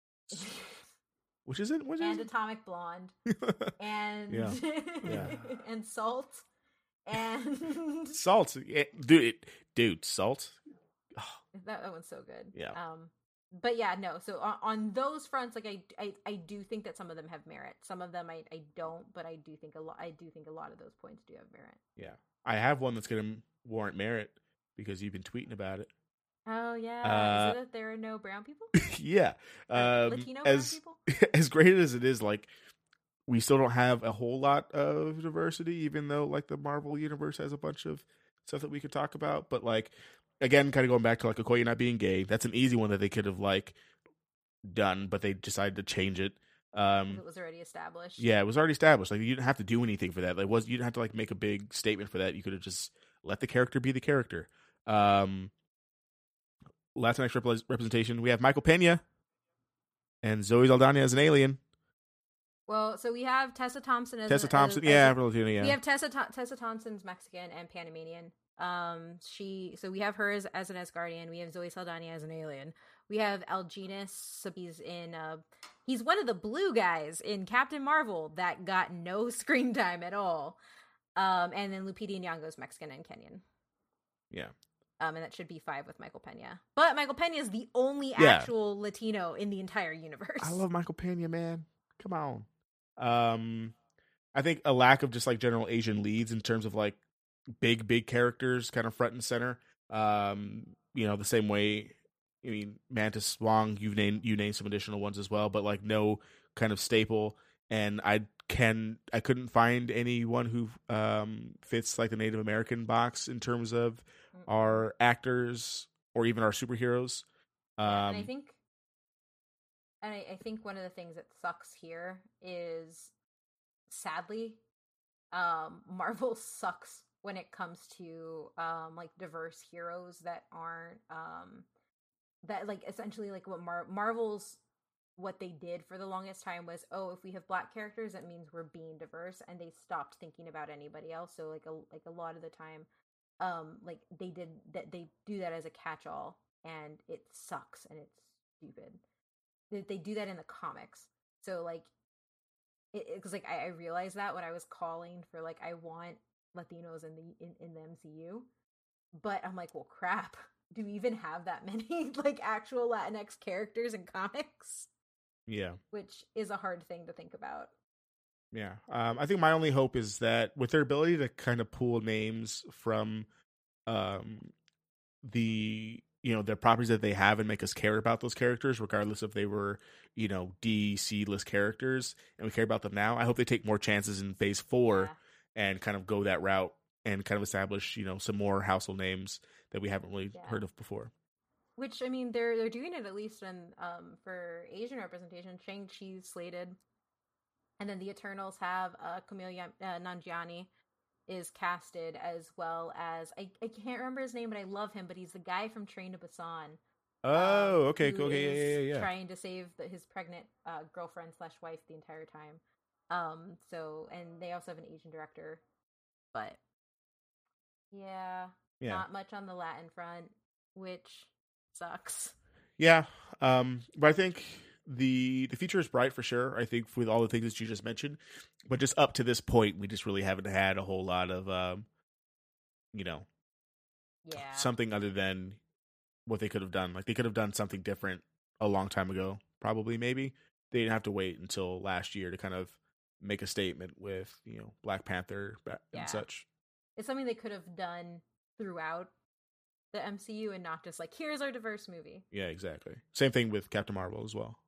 which is it? Which is and it? Atomic Blonde and Yeah. Yeah. and Salt and Salt, eh, dude, it, dude, Salt. that, that one's so good. Yeah. Um but yeah, no. So on, on those fronts, like I, I, I do think that some of them have merit. Some of them I, I don't, but I do think a lot. I do think a lot of those points do have merit. Yeah, I have one that's gonna warrant merit because you've been tweeting about it. Oh yeah, Uh, is it that there are no brown people? yeah, Or um, Latino brown as people? as great as it is, like we still don't have a whole lot of diversity, even though like the Marvel universe has a bunch of stuff that we could talk about. But like again, kind of going back to like Okoye not being gay, that's an easy one that they could have like done, but they decided to change it. Um, It was already established. yeah, it was already established. Like you didn't have to do anything for that. Like was you didn't have to like make a big statement for that. You could have just let the character be the character. Um, Latinx rep- representation. We have Michael Pena and Zoe Saldana as an alien. Well, so we have Tessa Thompson as Tessa an- Thompson, as- yeah, as a- Latina, yeah. We have Tessa Tho- Tessa Thompson's Mexican and Panamanian. Um, she so we have her as, as an Asgardian. We have Zoe Saldana as an alien. We have Alginus. So he's in. Uh, he's one of the blue guys in Captain Marvel that got no screen time at all. Um, and then Lupita Nyong'o's Mexican and Kenyan. Yeah. Um, and that should be five with Michael Pena. But Michael Pena is the only Yeah. actual Latino in the entire universe. I love Michael Pena, man. Come on. Um, I think a lack of just like general Asian leads in terms of like big, big characters kind of front and center. Um, you know, the same way, I mean, Mantis, Wong, you've named, you named some additional ones as well, but like no kind of staple. And I can, I couldn't find anyone who um, fits like the Native American box in terms of our actors or even our superheroes. Um, yeah, and I think, and I, I think one of the things that sucks here is, sadly, um, Marvel sucks when it comes to um like diverse heroes that aren't um that like essentially like what Mar- Marvel's what they did for the longest time was, oh, if we have black characters that means we're being diverse, and they stopped thinking about anybody else. So like a like a lot of the time um like they did that, they do that as a catch-all, and it sucks and it's stupid. They, they do that in the comics. So like it because like I, I realized that when I was calling for like I want Latinos in the in, in the M C U, but I'm like, well, crap. Do we even have that many like actual Latinx characters in comics? yeah. Which is a hard thing to think about. Yeah. Um, I think my only hope is that with their ability to kind of pull names from um, the, you know, their properties that they have and make us care about those characters, regardless if they were, you know, D C list characters, and we care about them now. I hope they take more chances in phase four Yeah. and kind of go that route and kind of establish, you know, some more household names that we haven't really Yeah. heard of before. Which, I mean, they're they're doing it at least in um for Asian representation. Shang-Chi's slated. And then the Eternals have uh, Kumail uh, Nanjiani is casted, as well as I, I can't remember his name, but I love him. But he's the guy from Train to Busan. Oh, um, okay, who cool. Okay, is yeah, yeah, yeah. trying to save the, his pregnant uh, girlfriend slash wife the entire time. Um, so and they also have an Asian director, but yeah, Yeah. not much on the Latin front, which sucks. Yeah, um, but I think the the future is bright for sure. I think with all the things that you just mentioned, but just up to this point, we just really haven't had a whole lot of, um, you know, Yeah, something other than what they could have done. Like they could have done something different a long time ago, probably. Maybe they didn't have to wait until last year to kind of make a statement with, you know, Black Panther and Yeah. such. It's something they could have done throughout the M C U and not just like, here's our diverse movie. Yeah, exactly. Same thing with Captain Marvel as well.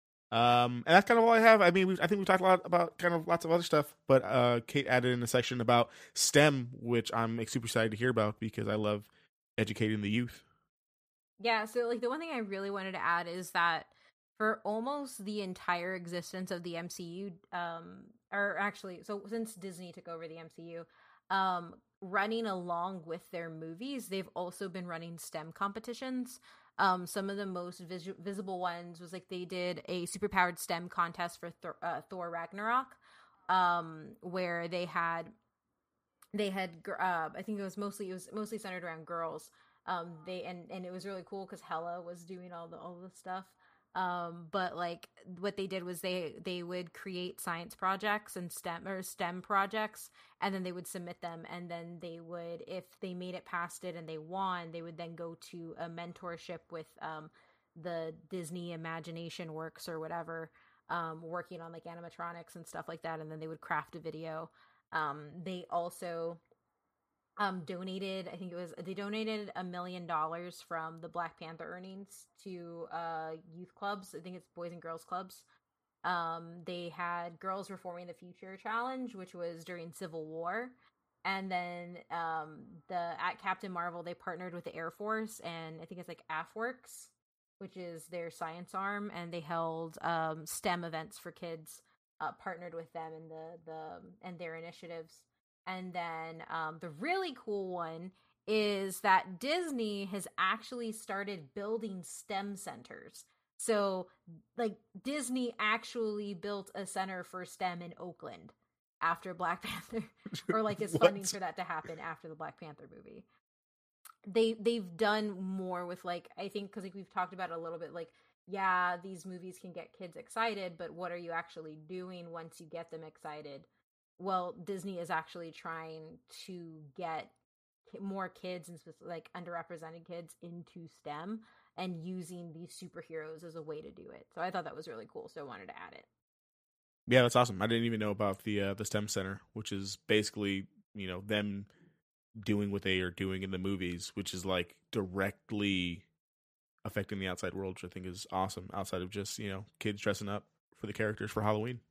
Um, and that's kind of all I have. I mean, we, I think we talked a lot about kind of lots of other stuff, but uh, Kate added in a section about STEM, which I'm like, super excited to hear about because I love educating the youth. Yeah, so like the one thing I really wanted to add is that for almost the entire existence of the M C U, um, or actually, so since Disney took over the M C U, um, running along with their movies, they've also been running STEM competitions. Um, some of the most vis- visible ones was like they did a superpowered STEM contest for Thor, uh, Thor Ragnarok, um, where they had they had uh, I think it was mostly it was mostly centered around girls. Um, they and and it was really cool because Hela was doing all the all the stuff. Um, but like what they did was they they would create science projects and STEM or STEM projects, and then they would submit them, and then they would, if they made it past it and they won, they would then go to a mentorship with um the Disney Imagination Works or whatever, um, working on like animatronics and stuff like that, and then they would craft a video. Um, they also um donated, I think it was they donated a million dollars from the Black Panther earnings to uh youth clubs. I think it's boys and girls clubs. Um they had Girls Reforming the Future challenge, which was during Civil War. And then um the at Captain Marvel, they partnered with the Air Force, and I think it's like AFWorks, which is their science arm, and they held um STEM events for kids, uh partnered with them and the the and their initiatives. And then um, the really cool one is that Disney has actually started building STEM centers. So, like, Disney actually built a center for STEM in Oakland after Black Panther, or like is funding for that to happen after the Black Panther movie. They they've done more with, like, I think because like we've talked about it a little bit, like, yeah, these movies can get kids excited, but what are you actually doing once you get them excited? Well, Disney is actually trying to get more kids and like underrepresented kids into STEM and using these superheroes as a way to do it. So I thought that was really cool. So I wanted to add it. Yeah, that's awesome. I didn't even know about the uh, the STEM Center, which is basically, you know, them doing what they are doing in the movies, which is like directly affecting the outside world, which I think is awesome. Outside of just, you know, kids dressing up for the characters for Halloween.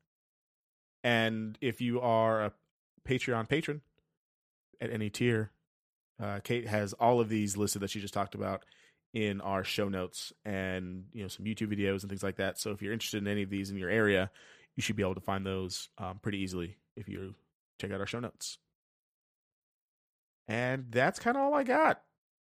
And if you are a Patreon patron at any tier, uh, Kate has all of these listed that she just talked about in our show notes and, you know, some YouTube videos and things like that. So if you're interested in any of these in your area, you should be able to find those um, pretty easily if you check out our show notes. And that's kind of all I got.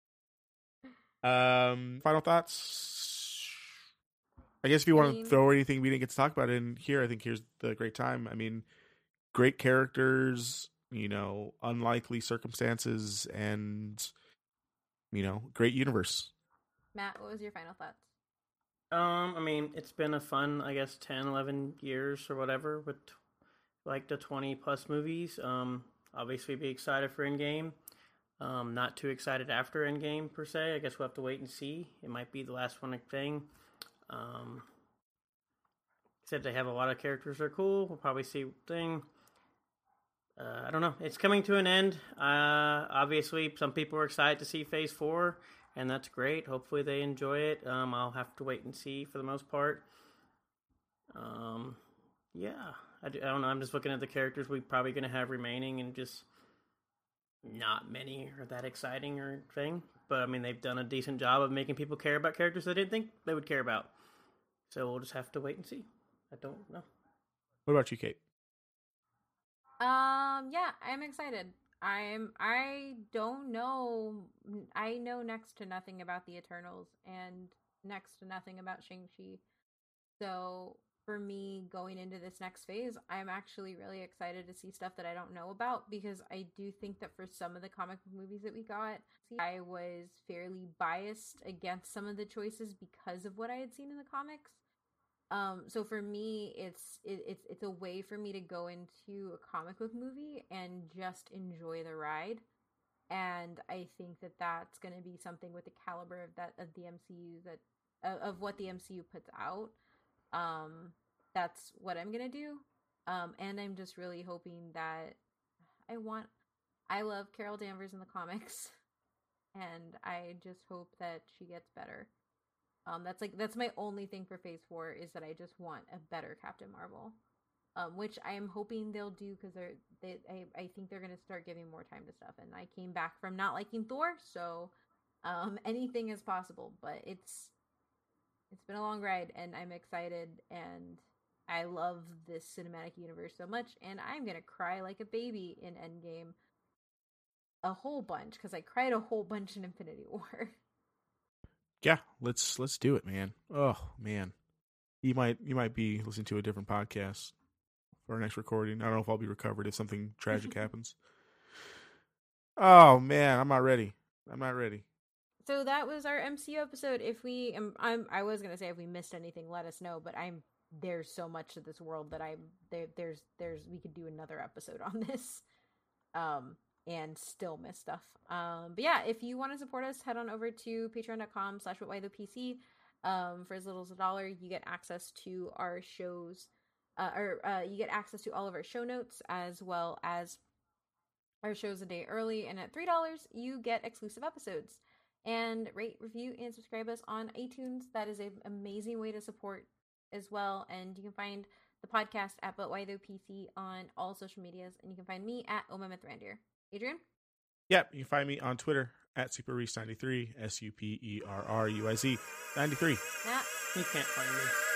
Um, final thoughts? I guess if you want to throw anything we didn't get to talk about in here, I think here's the great time. I mean, great characters, you know, unlikely circumstances, and, you know, great universe. Matt, what was your final thoughts? Um, I mean, it's been a fun, I guess, ten, eleven years or whatever with like the twenty plus movies. Um, obviously be excited for Endgame. Um, not too excited after Endgame per se. I guess we'll have to wait and see. It might be the last one thing. Um, except they have a lot of characters that are cool. We'll probably see thing. Uh, I don't know. It's coming to an end. Uh, obviously, some people are excited to see Phase Four, and that's great. Hopefully, they enjoy it. Um, I'll have to wait and see for the most part. Um, yeah, I, do, I don't know. I'm just looking at the characters we're probably going to have remaining, and just not many are that exciting or thing. But I mean, they've done a decent job of making people care about characters they didn't think they would care about. So we'll just have to wait and see. I don't know. What about you, Kate? Um, yeah, I'm excited. I'm, I don't know. I know next to nothing about the Eternals and next to nothing about Shang-Chi. So for me, going into this next phase, I'm actually really excited to see stuff that I don't know about, because I do think that for some of the comic book movies that we got, I was fairly biased against some of the choices because of what I had seen in the comics. Um, so for me, it's it, it's it's a way for me to go into a comic book movie and just enjoy the ride. And I think that that's going to be something with the caliber of that of the M C U that uh, of what the M C U puts out. Um, that's what I'm gonna do. Um, and I'm just really hoping that I want. I love Carol Danvers in the comics, and I just hope that she gets better. Um, that's like that's my only thing for Phase Four, is that I just want a better Captain Marvel, um, which I am hoping they'll do, because they're they I, I think they're gonna start giving more time to stuff. And I came back from not liking Thor, so um, anything is possible. But it's it's been a long ride, and I'm excited, and I love this cinematic universe so much, and I'm gonna cry like a baby in Endgame a whole bunch, because I cried a whole bunch in Infinity War. Yeah, let's let's do it, man. Oh man, you might you might be listening to a different podcast for our next recording. I don't know if I'll be recovered if something tragic happens. Oh man, I'm not ready. I'm not ready. So that was our M C U episode. If we, um, I'm, I was gonna say if we missed anything, let us know. But I'm there's so much to this world that I'm there. There's there's we could do another episode on this. Um. And still miss stuff. Um, but yeah, if you want to support us, head on over to patreon.com slash whatwhythopc. Um, for as little as a dollar, you get access to our shows, uh, or uh, you get access to all of our show notes, as well as our shows a day early. And at three dollars, you get exclusive episodes. And rate, review, and subscribe us on iTunes. That is an amazing way to support as well. And you can find the podcast at butwhythopc on all social medias. And you can find me at omamithrandir. Adrian? Yep, you can find me on Twitter at superreese ninety-three, S U P E R R U I Z ninety-three. Matt? You can't find me.